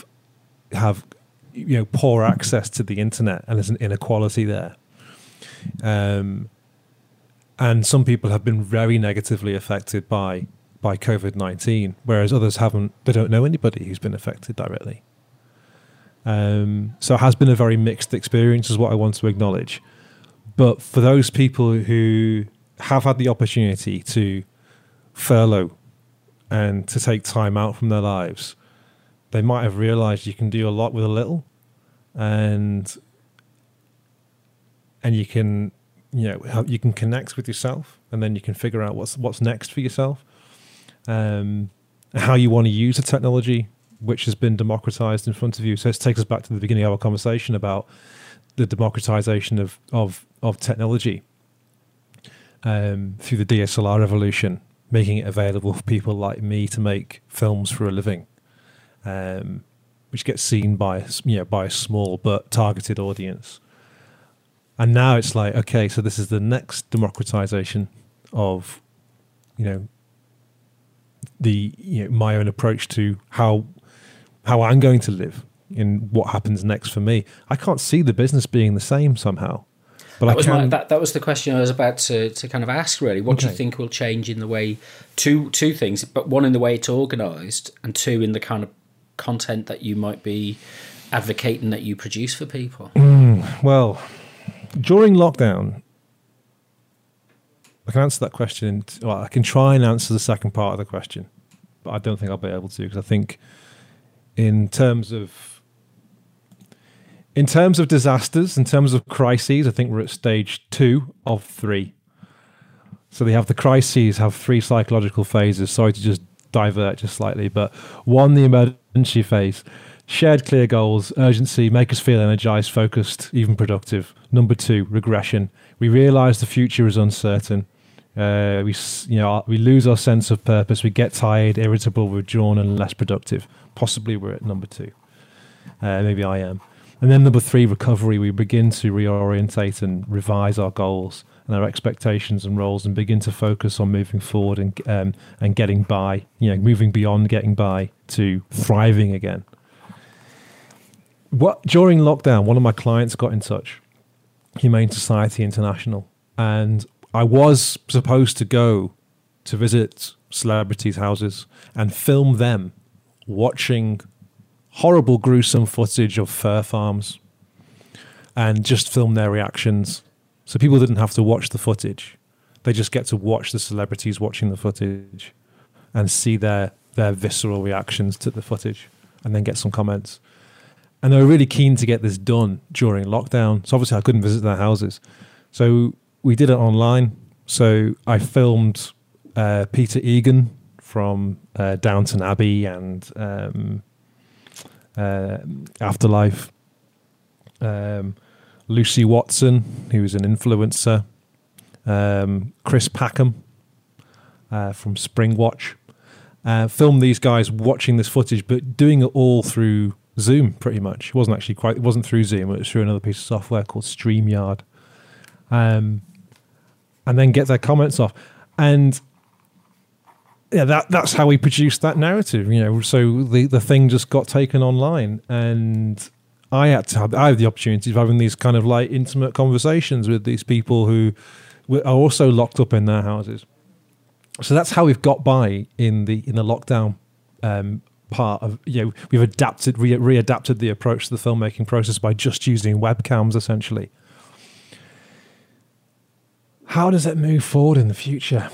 poor access to the internet, and there's an inequality there. And some people have been very negatively affected by COVID-19, whereas others haven't. They don't know anybody who's been affected directly. So it has been a very mixed experience, is what I want to acknowledge. But for those people who have had the opportunity to furlough and to take time out from their lives, they might have realized you can do a lot with a little, and you can, you can connect with yourself, and then you can figure out what's next for yourself, how you want to use the technology which has been democratized in front of you. So it takes us back to the beginning of our conversation about the democratization of technology through the DSLR revolution, making it available for people like me to make films for a living, which gets seen by a small but targeted audience. And now it's like, okay, so this is the next democratization of, my own approach to how I'm going to live in what happens next for me. I can't see the business being the same somehow. But that was the question I was about to kind of ask, really. What do you think will change in the way, two things, but one in the way it's organised, and two in the kind of content that you might be advocating that you produce for people? Well, during lockdown, I can answer that question. I can try and answer the second part of the question, but I don't think I'll be able to, because I think in terms of disasters, in terms of crises, I think we're at stage 2 of 3. So they have the crises, have 3 psychological phases. Sorry to just divert just slightly, but 1, the emergency phase. Shared clear goals, urgency, make us feel energized, focused, even productive. Number 2, regression. We realize the future is uncertain. We lose our sense of purpose. We get tired, irritable, withdrawn, and less productive. Possibly we're at number 2. Maybe I am. And then number 3, recovery. We begin to reorientate and revise our goals and our expectations and roles, and begin to focus on moving forward and getting by. Moving beyond getting by to thriving again. During lockdown, one of my clients got in touch, Humane Society International, and I was supposed to go to visit celebrities' houses and film them watching horrible, gruesome footage of fur farms and just film their reactions. So people didn't have to watch the footage. They just get to watch the celebrities watching the footage and see their visceral reactions to the footage, and then get some comments. And they were really keen to get this done during lockdown. So obviously I couldn't visit their houses. So we did it online. So I filmed Peter Egan from Downton Abbey and Afterlife, Lucy Watson, who is an influencer, Chris Packham from Springwatch. Filmed these guys watching this footage, but doing it all through Zoom, pretty much. It wasn't through Zoom, it was through another piece of software called StreamYard. And then get their comments off. And yeah, that's how we produced that narrative, So the thing just got taken online, and I had the opportunity of having these kind of like intimate conversations with these people who are also locked up in their houses. So that's how we've got by in the lockdown part of, we've adapted, readapted the approach to the filmmaking process by just using webcams, essentially. How does it move forward in the future?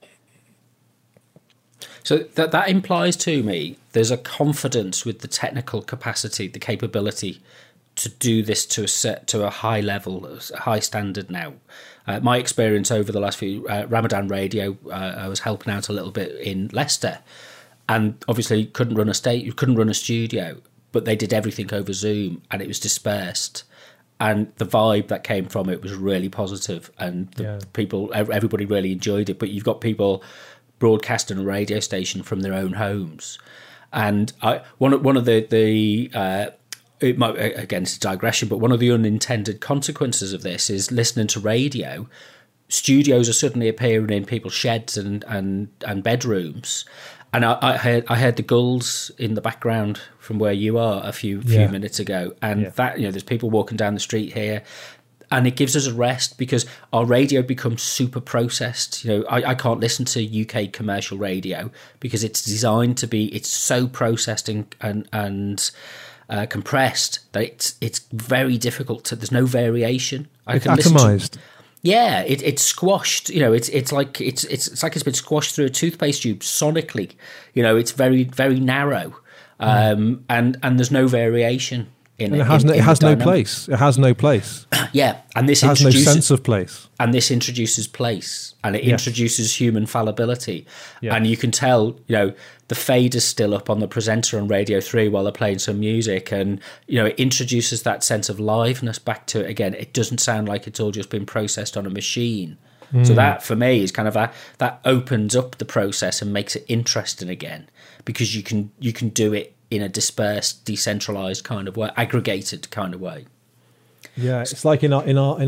So that implies to me there's a confidence with the technical capacity, the capability to do this to a high level, a high standard now. My experience over the last few Ramadan Radio, I was helping out a little bit in Leicester, and obviously couldn't run a studio, but they did everything over Zoom, and it was dispersed. And the vibe that came from it was really positive, and everybody really enjoyed it. But you've got people broadcasting a radio station from their own homes, and one of the it might, again, it's a digression, but one of the unintended consequences of this is listening to radio. Studios are suddenly appearing in people's sheds and bedrooms. And I heard the gulls in the background from where you are a few minutes ago. And that, there's people walking down the street here. And it gives us a rest because our radio becomes super processed. I can't listen to UK commercial radio because it's designed to be, it's so processed and compressed that it's very difficult to. There's no variation. It's atomized. It's squashed. It's like it's been squashed through a toothpaste tube sonically. It's very, very narrow, and there's no variation in it. It has no place. It has no place. And this has no sense of place. And this introduces place, and it introduces human fallibility. And you can tell, the fade is still up on the presenter on Radio 3 while they're playing some music, and it introduces that sense of liveness back to it again. It doesn't sound like it's all just been processed on a machine. So that, for me, is kind of that opens up the process and makes it interesting again, because you can do it in a dispersed, decentralized kind of way, aggregated kind of way. Yeah, it's like in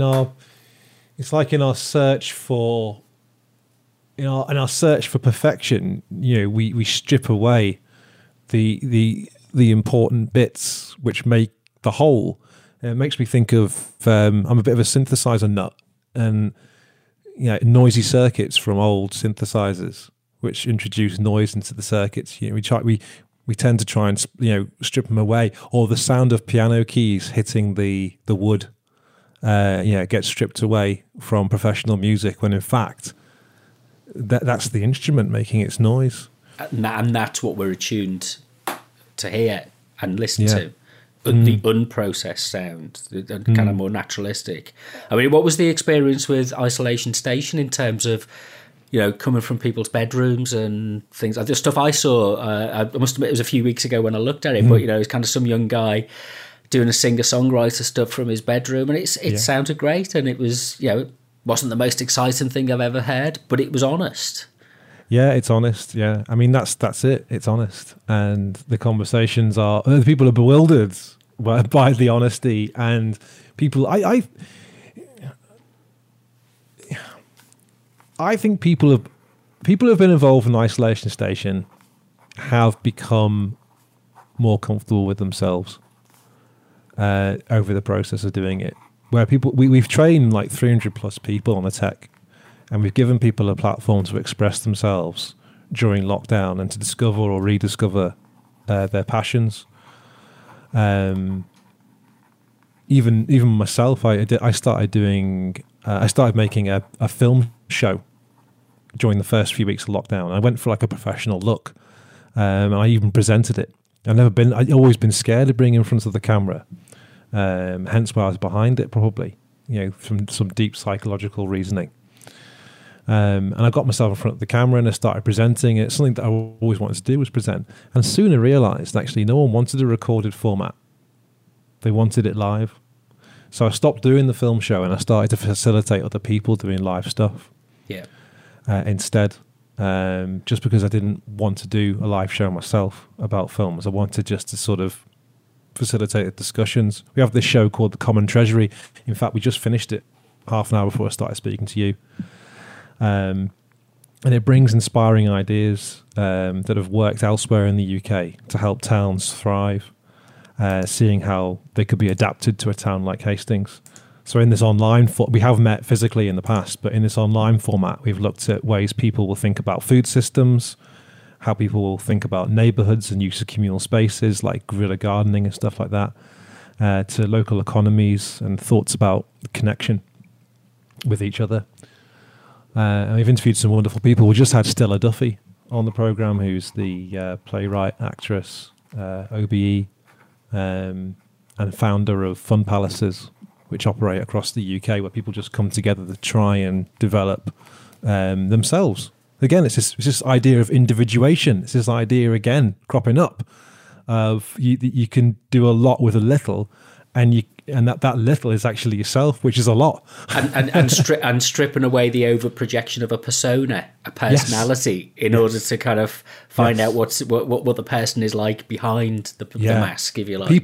our search for perfection. We strip away the important bits which make the whole. It makes me think of I'm a bit of a synthesizer nut, and noisy circuits from old synthesizers which introduce noise into the circuits. We tend to try and strip them away, or the sound of piano keys hitting the wood gets stripped away from professional music, when in fact that's the instrument making its noise, and that's what we're attuned to hear and listen to. The unprocessed sound, the kind of more naturalistic. I mean, what was the experience with Isolation Station in terms of coming from people's bedrooms and things? The stuff I saw, I must admit, it was a few weeks ago when I looked at it, but it was kind of some young guy doing a singer-songwriter stuff from his bedroom, and it sounded great, and it was, it wasn't the most exciting thing I've ever heard, but it was honest. Yeah, it's honest. Yeah, I mean that's it. It's honest, and the conversations are. The people are bewildered by the honesty, and people. I think people have been involved in Isolation Station have become more comfortable with themselves over the process of doing it. Where we've trained like 300 plus people on the tech, and we've given people a platform to express themselves during lockdown and to discover or rediscover their passions. Even myself, I started making a film show during the first few weeks of lockdown. I went for like a professional look, and I even presented it. I'd always been scared of being in front of the camera, hence why I was behind it, probably, from some deep psychological reasoning. And I got myself in front of the camera and I started presenting. It's something that I always wanted to do, was present. And soon I realized actually no one wanted a recorded format. They wanted it live. So I stopped doing the film show and I started to facilitate other people doing live stuff. Yeah. Instead, just because I didn't want to do a live show myself about films. I wanted just to sort of facilitate the discussions. We have this show called The Common Treasury. In fact, we just finished it half an hour before I started speaking to you. And it brings inspiring ideas that have worked elsewhere in the UK to help towns thrive, seeing how they could be adapted to a town like Hastings. So in this online we have met physically in the past, but in this online format, we've looked at ways people will think about food systems, how people will think about neighbourhoods and use of communal spaces like guerrilla gardening and stuff like that, to local economies and thoughts about connection with each other. And we've interviewed some wonderful people. We just had Stella Duffy on the programme, who's the playwright, actress, OBE, and founder of Fun Palaces, which operate across the UK, where people just come together to try and develop themselves. Again, it's this idea of individuation. It's this idea, again, cropping up of you can do a lot with a little, and that little is actually yourself, which is a lot. And stripping away the over projection of a persona, a personality, in order to kind of find out what the person is like behind the mask, if you like.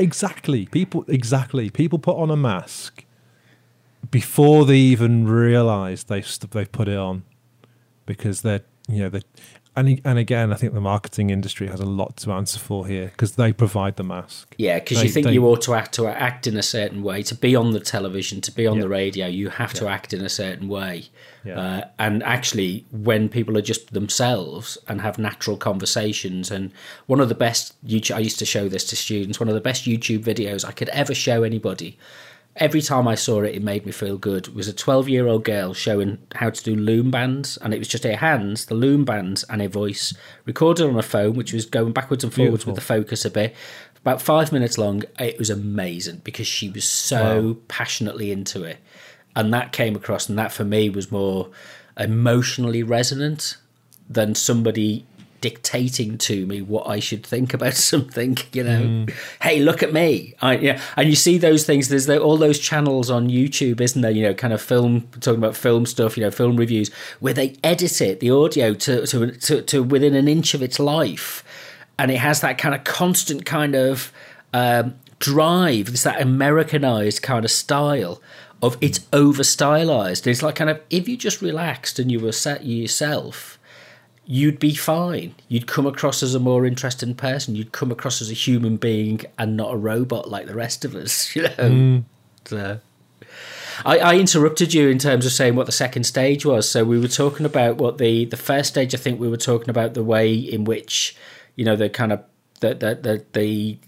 People put on a mask before they even realise they've put it on, because they're and again, I think the marketing industry has a lot to answer for here, because they provide the mask. Yeah, because you think you ought to act in a certain way, to be on the television, to be on the radio. You have to act in a certain way. Yeah. And actually, when people are just themselves and have natural conversations, and one of the best I used to show this to students. One of the best YouTube videos I could ever show anybody. Every time I saw it, it made me feel good. It was a 12-year-old girl showing how to do loom bands, and it was just her hands, the loom bands, and her voice, recorded on a phone, which was going backwards and forwards with the focus a bit. About 5 minutes long. It was amazing, because she was so passionately into it. And that came across, and that for me was more emotionally resonant than somebody dictating to me what I should think about something, Hey, look at me. And you see those things, there's all those channels on YouTube, isn't there, kind of talking about film stuff, film reviews, where they edit it, the audio to within an inch of its life, and it has that kind of constant kind of drive. It's that Americanized kind of style of it's over stylized. It's like kind of, if you just relaxed and you were yourself, you'd be fine. You'd come across as a more interesting person. You'd come across as a human being and not a robot like the rest of us. So, I interrupted you in terms of saying what the second stage was. So we were talking about what the first stage. I think we were talking about the way in which the kind of the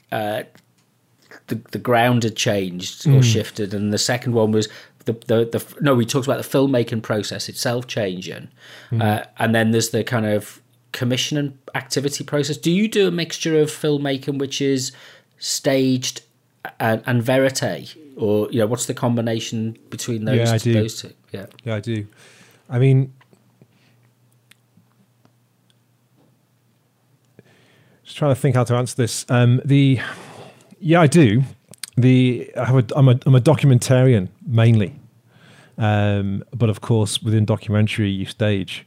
ground had changed or shifted, and the second one was we talked about the filmmaking process itself changing, and then there's the kind of commissioning activity process. Do you do a mixture of filmmaking which is staged and verite, or what's the combination between those two? Yeah, I do. I mean, just trying to think how to answer this. I do. I'm a documentarian mainly, but of course within documentary you stage.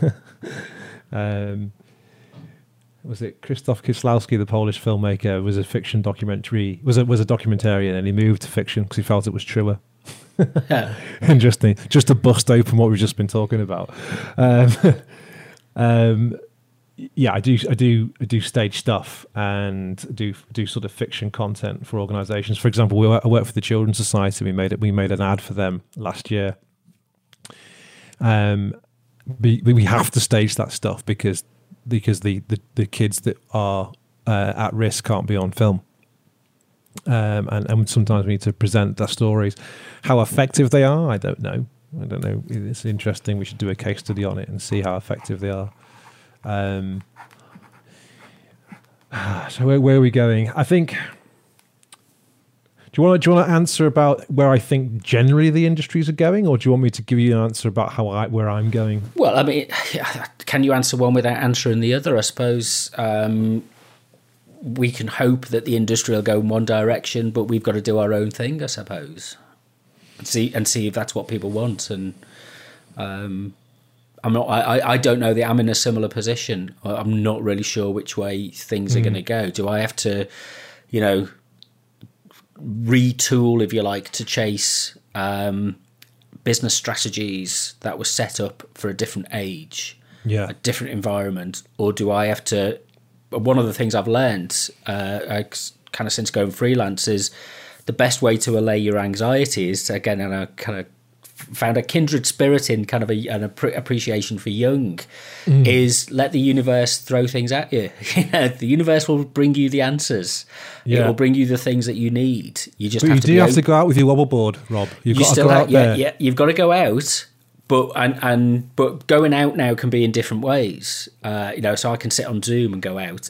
Was it Krzysztof Kieślowski, the Polish filmmaker, was a fiction documentary, was a documentarian, and he moved to fiction because he felt it was truer. Interesting. Just to bust open what we've just been talking about. I do stage stuff and do sort of fiction content for organisations. For example, I work for the Children's Society. We made an ad for them last year. We have to stage that stuff because the kids that are at risk can't be on film. And sometimes we need to present their stories. How effective they are, I don't know. It's interesting. We should do a case study on it and see how effective they are. So where are we going? I think. Do you want to answer about where I think generally the industries are going, or do you want me to give you an answer about where I'm going? Well, I mean, can you answer one without answering the other? I suppose we can hope that the industry will go in one direction, but we've got to do our own thing, I suppose, and see if that's what people want. And I don't know that I'm in a similar position. I'm not really sure which way things are going to go. Do I have to, retool, if you like, to chase business strategies that were set up for a different age, a different environment, or do I have to? One of the things I've learned, kind of since going freelance, is the best way to allay your anxiety is, again, and I kind of found a kindred spirit in kind of an appreciation for Jung, is let the universe throw things at you. The universe will bring you the answers. It will bring you the things that you need. You just have to go out with your wobble board, Rob. You've got to go out there. Yeah, you've got to go out. But going out now can be in different ways. So I can sit on Zoom and go out.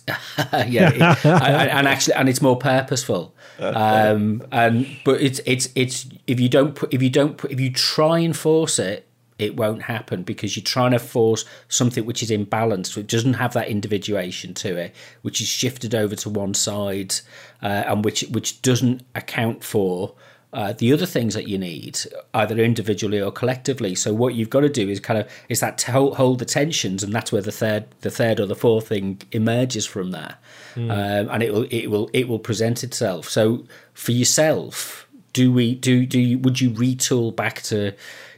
And it's more purposeful. But it's if you try and force it, it won't happen, because you're trying to force something which is imbalanced, which doesn't have that individuation to it, which is shifted over to one side, and which doesn't account for the other things that you need, either individually or collectively. So what you've got to do is to hold the tensions, and that's where the third or the fourth thing emerges from that, and it will present itself. So for yourself, would you retool back to,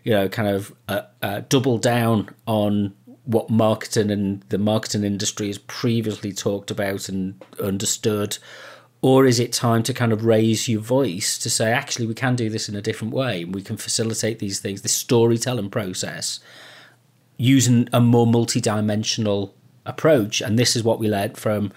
double down on what marketing and the marketing industry has previously talked about and understood? Or is it time to kind of raise your voice to say, actually, we can do this in a different way. We can facilitate these things, the storytelling process, using a more multidimensional approach. And this is what we learned from,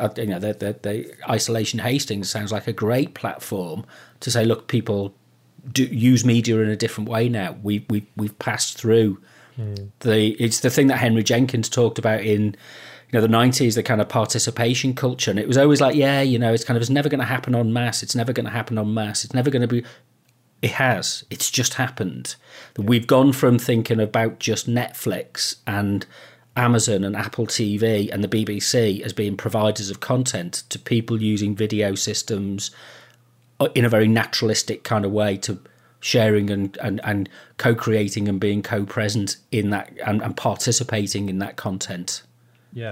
the Isolation Hastings sounds like a great platform to say, look, people do use media in a different way now. We've passed through it's the thing that Henry Jenkins talked about in the 90s, the kind of participation culture. And it was always like, it's never going to happen en masse. It's never going to happen en masse. It's never going to be. It has. It's just happened. We've gone from thinking about just Netflix and Amazon and Apple TV and the BBC as being providers of content to people using video systems in a very naturalistic kind of way, to sharing and co-creating and being co-present in that and participating in that content. Yeah.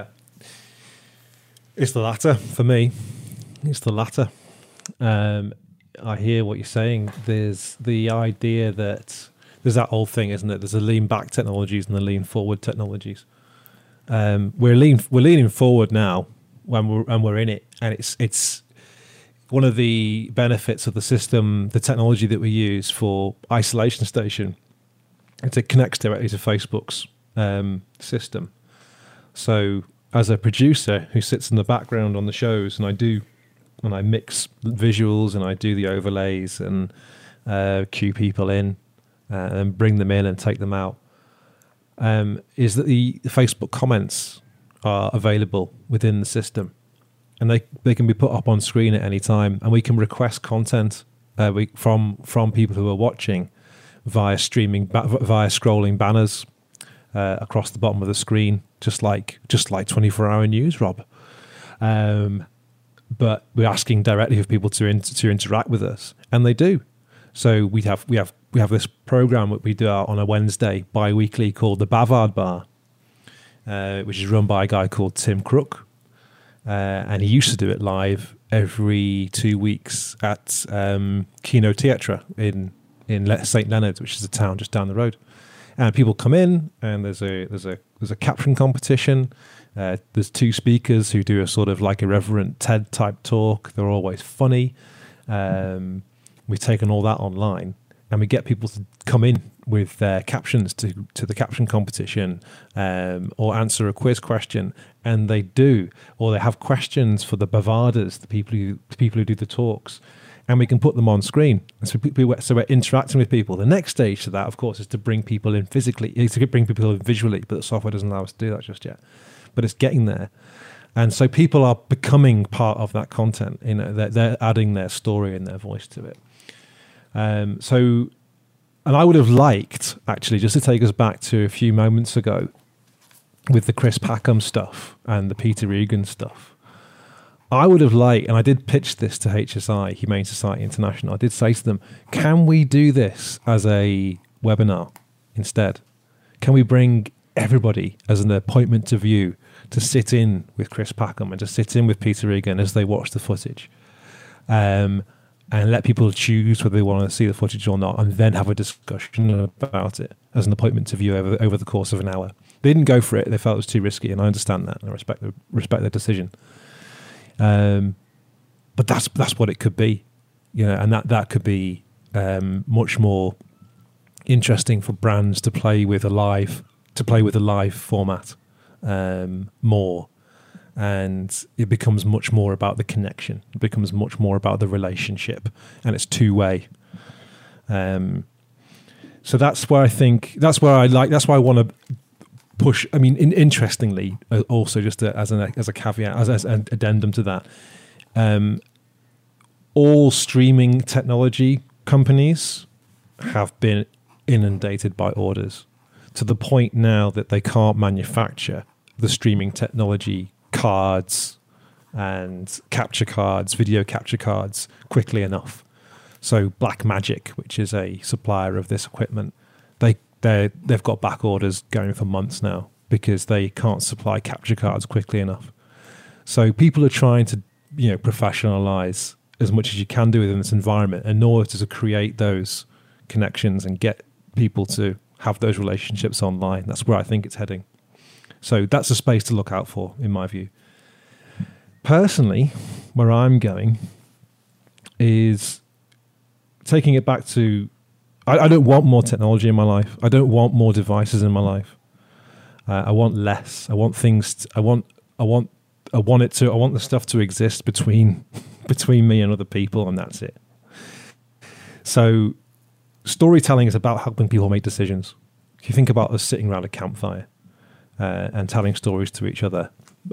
It's the latter for me. It's the latter. I hear what you're saying. There's the idea that there's that old thing, isn't it? There's the lean back technologies and the lean forward technologies. We're leaning forward now when we're in it, and it's one of the benefits of the system, the technology that we use for Isolation Station. It connects directly to Facebook's system. So as a producer who sits in the background on the shows, and I mix visuals and I do the overlays and cue people in and bring them in and take them out, is that the Facebook comments are available within the system, and they can be put up on screen at any time, and we can request content from people who are watching via scrolling banners across the bottom of the screen, just like 24-hour news, Rob. But we're asking directly for people to interact with us, and they do. So we have this program that we do out on a Wednesday bi-weekly called the Bavard Bar, which is run by a guy called Tim Crook, and he used to do it live every 2 weeks at Kino Teatre in St Leonard's, which is a town just down the road. And people come in, and there's a caption competition. There's two speakers who do a sort of like irreverent TED type talk. They're always funny. We've taken all that online, and we get people to come in with their captions to the caption competition, or answer a quiz question, and they do, or they have questions for the Bavarders, the people who do the talks. And we can put them on screen. So we're interacting with people. The next stage to that, of course, is to bring people in physically, to bring people in visually, but the software doesn't allow us to do that just yet. But it's getting there. And so people are becoming part of that content. They're adding their story and their voice to it. And I would have liked, actually, just to take us back to a few moments ago with the Chris Packham stuff and the Peter Egan stuff. I would have liked, and I did pitch this to HSI, Humane Society International. I did say to them, can we do this as a webinar instead? Can we bring everybody as an appointment to view to sit in with Chris Packham and to sit in with Peter Egan as they watch the footage, and let people choose whether they want to see the footage or not, and then have a discussion about it as an appointment to view over the course of an hour. They didn't go for it. They felt it was too risky, and I understand that, and I respect their decision. But that's what it could be, and that could be much more interesting for brands to play with a live format more, and it becomes much more about the connection. It becomes much more about the relationship, and it's two-way. So that's where I want to push. I mean, interestingly, also just as a caveat, as an addendum to that, all streaming technology companies have been inundated by orders to the point now that they can't manufacture the streaming technology cards and capture cards, video capture cards quickly enough. So Blackmagic, which is a supplier of this equipment, they've got back orders going for months now because they can't supply capture cards quickly enough. So people are trying to, professionalize as much as you can do within this environment in order to create those connections and get people to have those relationships online. That's where I think it's heading. So that's a space to look out for, in my view. Personally, where I'm going is taking it back to, I don't want more technology in my life. I don't want more devices in my life. I want less. I want things. I want the stuff to exist between me and other people, and that's it. So storytelling is about helping people make decisions. If you think about us sitting around a campfire and telling stories to each other,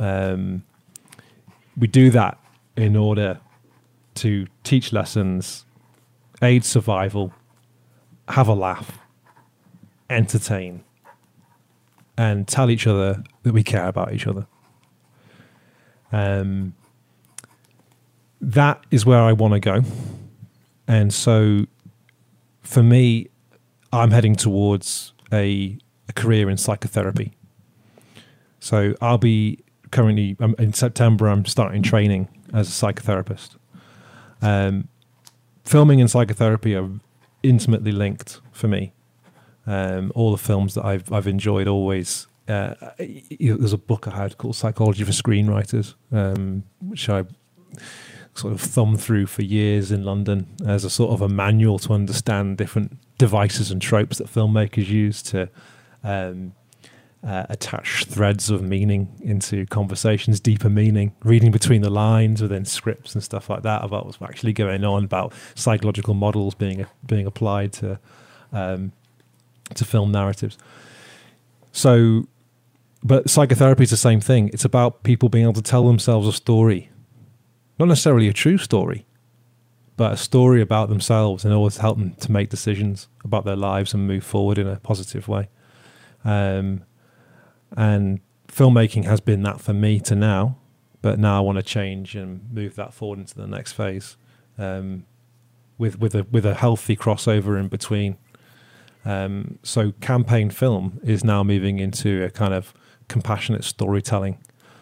we do that in order to teach lessons, aid survival, have a laugh, entertain, and tell each other that we care about each other. That is where I want to go. And so for me, I'm heading towards a career in psychotherapy. So I'll be currently, in September, I'm starting training as a psychotherapist. Filming and psychotherapy are intimately linked for me. All the films that I've enjoyed always. There's a book I had called Psychology for Screenwriters, which I sort of thumbed through for years in London as a sort of a manual to understand different devices and tropes that filmmakers use to attach threads of meaning into conversations, deeper meaning, reading between the lines within scripts and stuff like that about what's actually going on, about psychological models being applied to film narratives. So, but psychotherapy is the same thing. It's about people being able to tell themselves a story, not necessarily a true story, but a story about themselves in order to help them to make decisions about their lives and move forward in a positive way. And filmmaking has been that for me to now, but now I want to change and move that forward into the next phase, with a healthy crossover in between. So campaign film is now moving into a kind of compassionate storytelling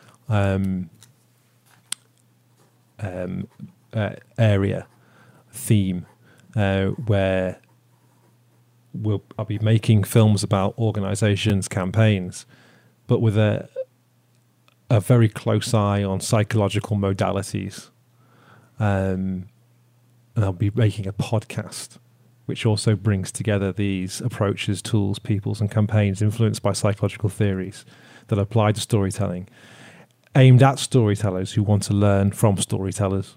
area, theme, where I'll be making films about organizations, campaigns, but with a very close eye on psychological modalities. And I'll be making a podcast which also brings together these approaches, tools, peoples, and campaigns influenced by psychological theories that apply to storytelling, aimed at storytellers who want to learn from storytellers.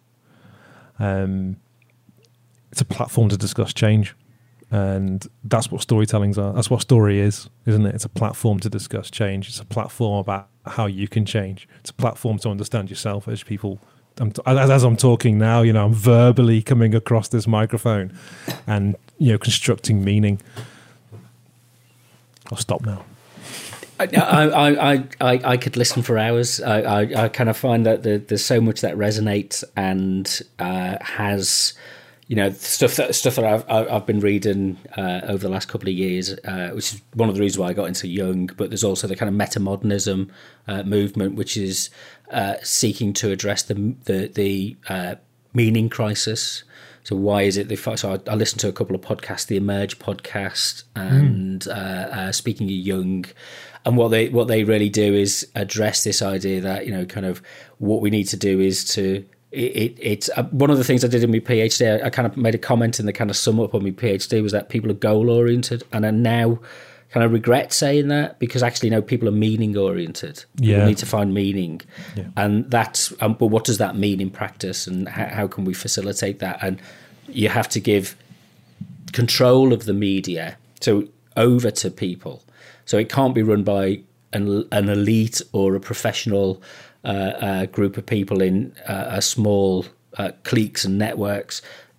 It's a platform to discuss change, and that's what storytellings are. That's what story is, isn't it? It's a platform to discuss change. It's a platform about how you can change. It's a platform to understand yourself as people. As I'm talking now, I'm verbally coming across this microphone and, constructing meaning. I'll stop now. I could listen for hours. I kind of find that there's so much that resonates and has, stuff that I've been reading over the last couple of years, which is one of the reasons why I got into Jung. But there's also the kind of metamodernism movement, which is seeking to address the meaning crisis. So why is it? So I listened to a couple of podcasts, the Emerge podcast, and speaking of Jung. And what they really do is address this idea that, kind of what we need to do is to, it's one of the things I did in my PhD, I kind of made a comment in the kind of sum up on my PhD was that people are goal oriented. And I now kind of regret saying that because actually, people are meaning oriented. Yeah. People need to find meaning. Yeah. And that's, but what does that mean in practice and how can we facilitate that? And you have to give control of the media over to people. So it can't be run by an elite or a professional group of people in a small cliques and networks.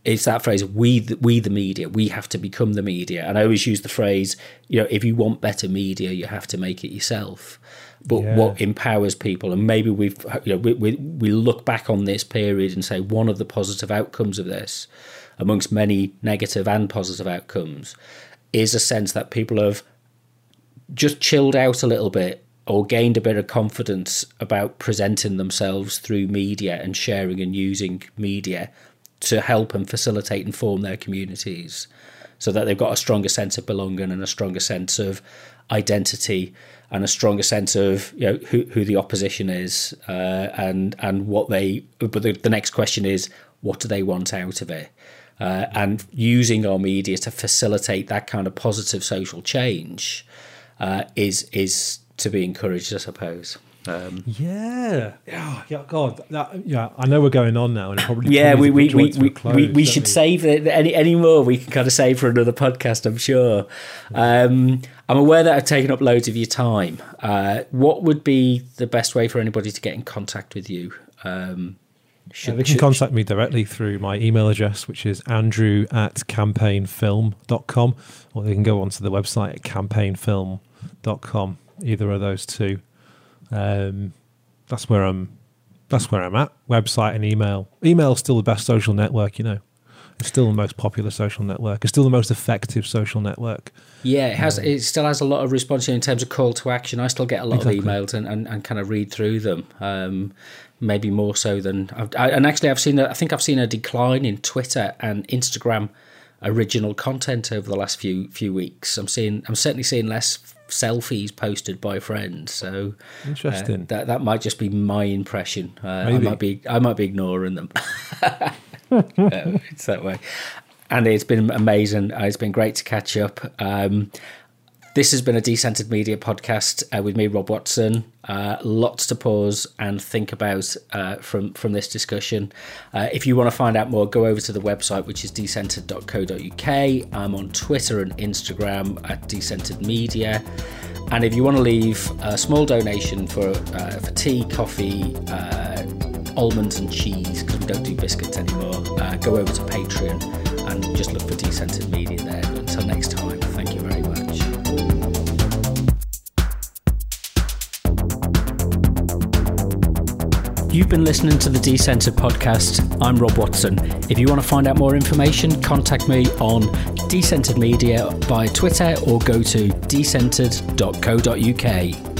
it's that phrase, we the media, we have to become the media. And I always use the phrase, if you want better media, you have to make it yourself. But what empowers people, and maybe we look back on this period and say one of the positive outcomes of this, amongst many negative and positive outcomes, is a sense that people have just chilled out a little bit or gained a bit of confidence about presenting themselves through media and sharing and using media to help and facilitate and form their communities, so that they've got a stronger sense of belonging and a stronger sense of identity and a stronger sense of who the opposition is, and what they. But the next question is, what do they want out of it? And using our media to facilitate that kind of positive social change is to be encouraged, I suppose. God, I know we're going on now, and it probably we should save any more. We can kind of save for another podcast, I'm sure. I'm aware that I've taken up loads of your time. What would be the best way for anybody to get in contact with you? They can contact me directly through my email address, which is andrew@campaignfilm.com, or they can go onto the website at campaignfilm.com. Either of those two. That's where I'm at. Website and email. Email's still the best social network, It's still the most popular social network. It's still the most effective social network. Yeah, it has. It still has a lot of response in terms of call to action. I still get a lot of emails and kind of read through them. Maybe more so than. I've seen a decline in Twitter and Instagram original content over the last few weeks. I'm certainly seeing less selfies posted by friends. So interesting. That might just be my impression. I might be ignoring them. It's that way. And it's been amazing. It's been great to catch up. This has been a Decentered Media podcast with me, Rob Watson. Lots to pause and think about from this discussion. If you want to find out more, go over to the website, which is decentered.co.uk. I'm on Twitter and Instagram at Decentered Media. And if you want to leave a small donation for tea, coffee, almonds and cheese, because we don't do biscuits anymore, go over to Patreon and just look for Decentered Media there. But until next time, thank you very much. You've been listening to the Decentered podcast. I'm Rob Watson. If you want to find out more information, contact me on Decentered Media via Twitter or go to decentered.co.uk.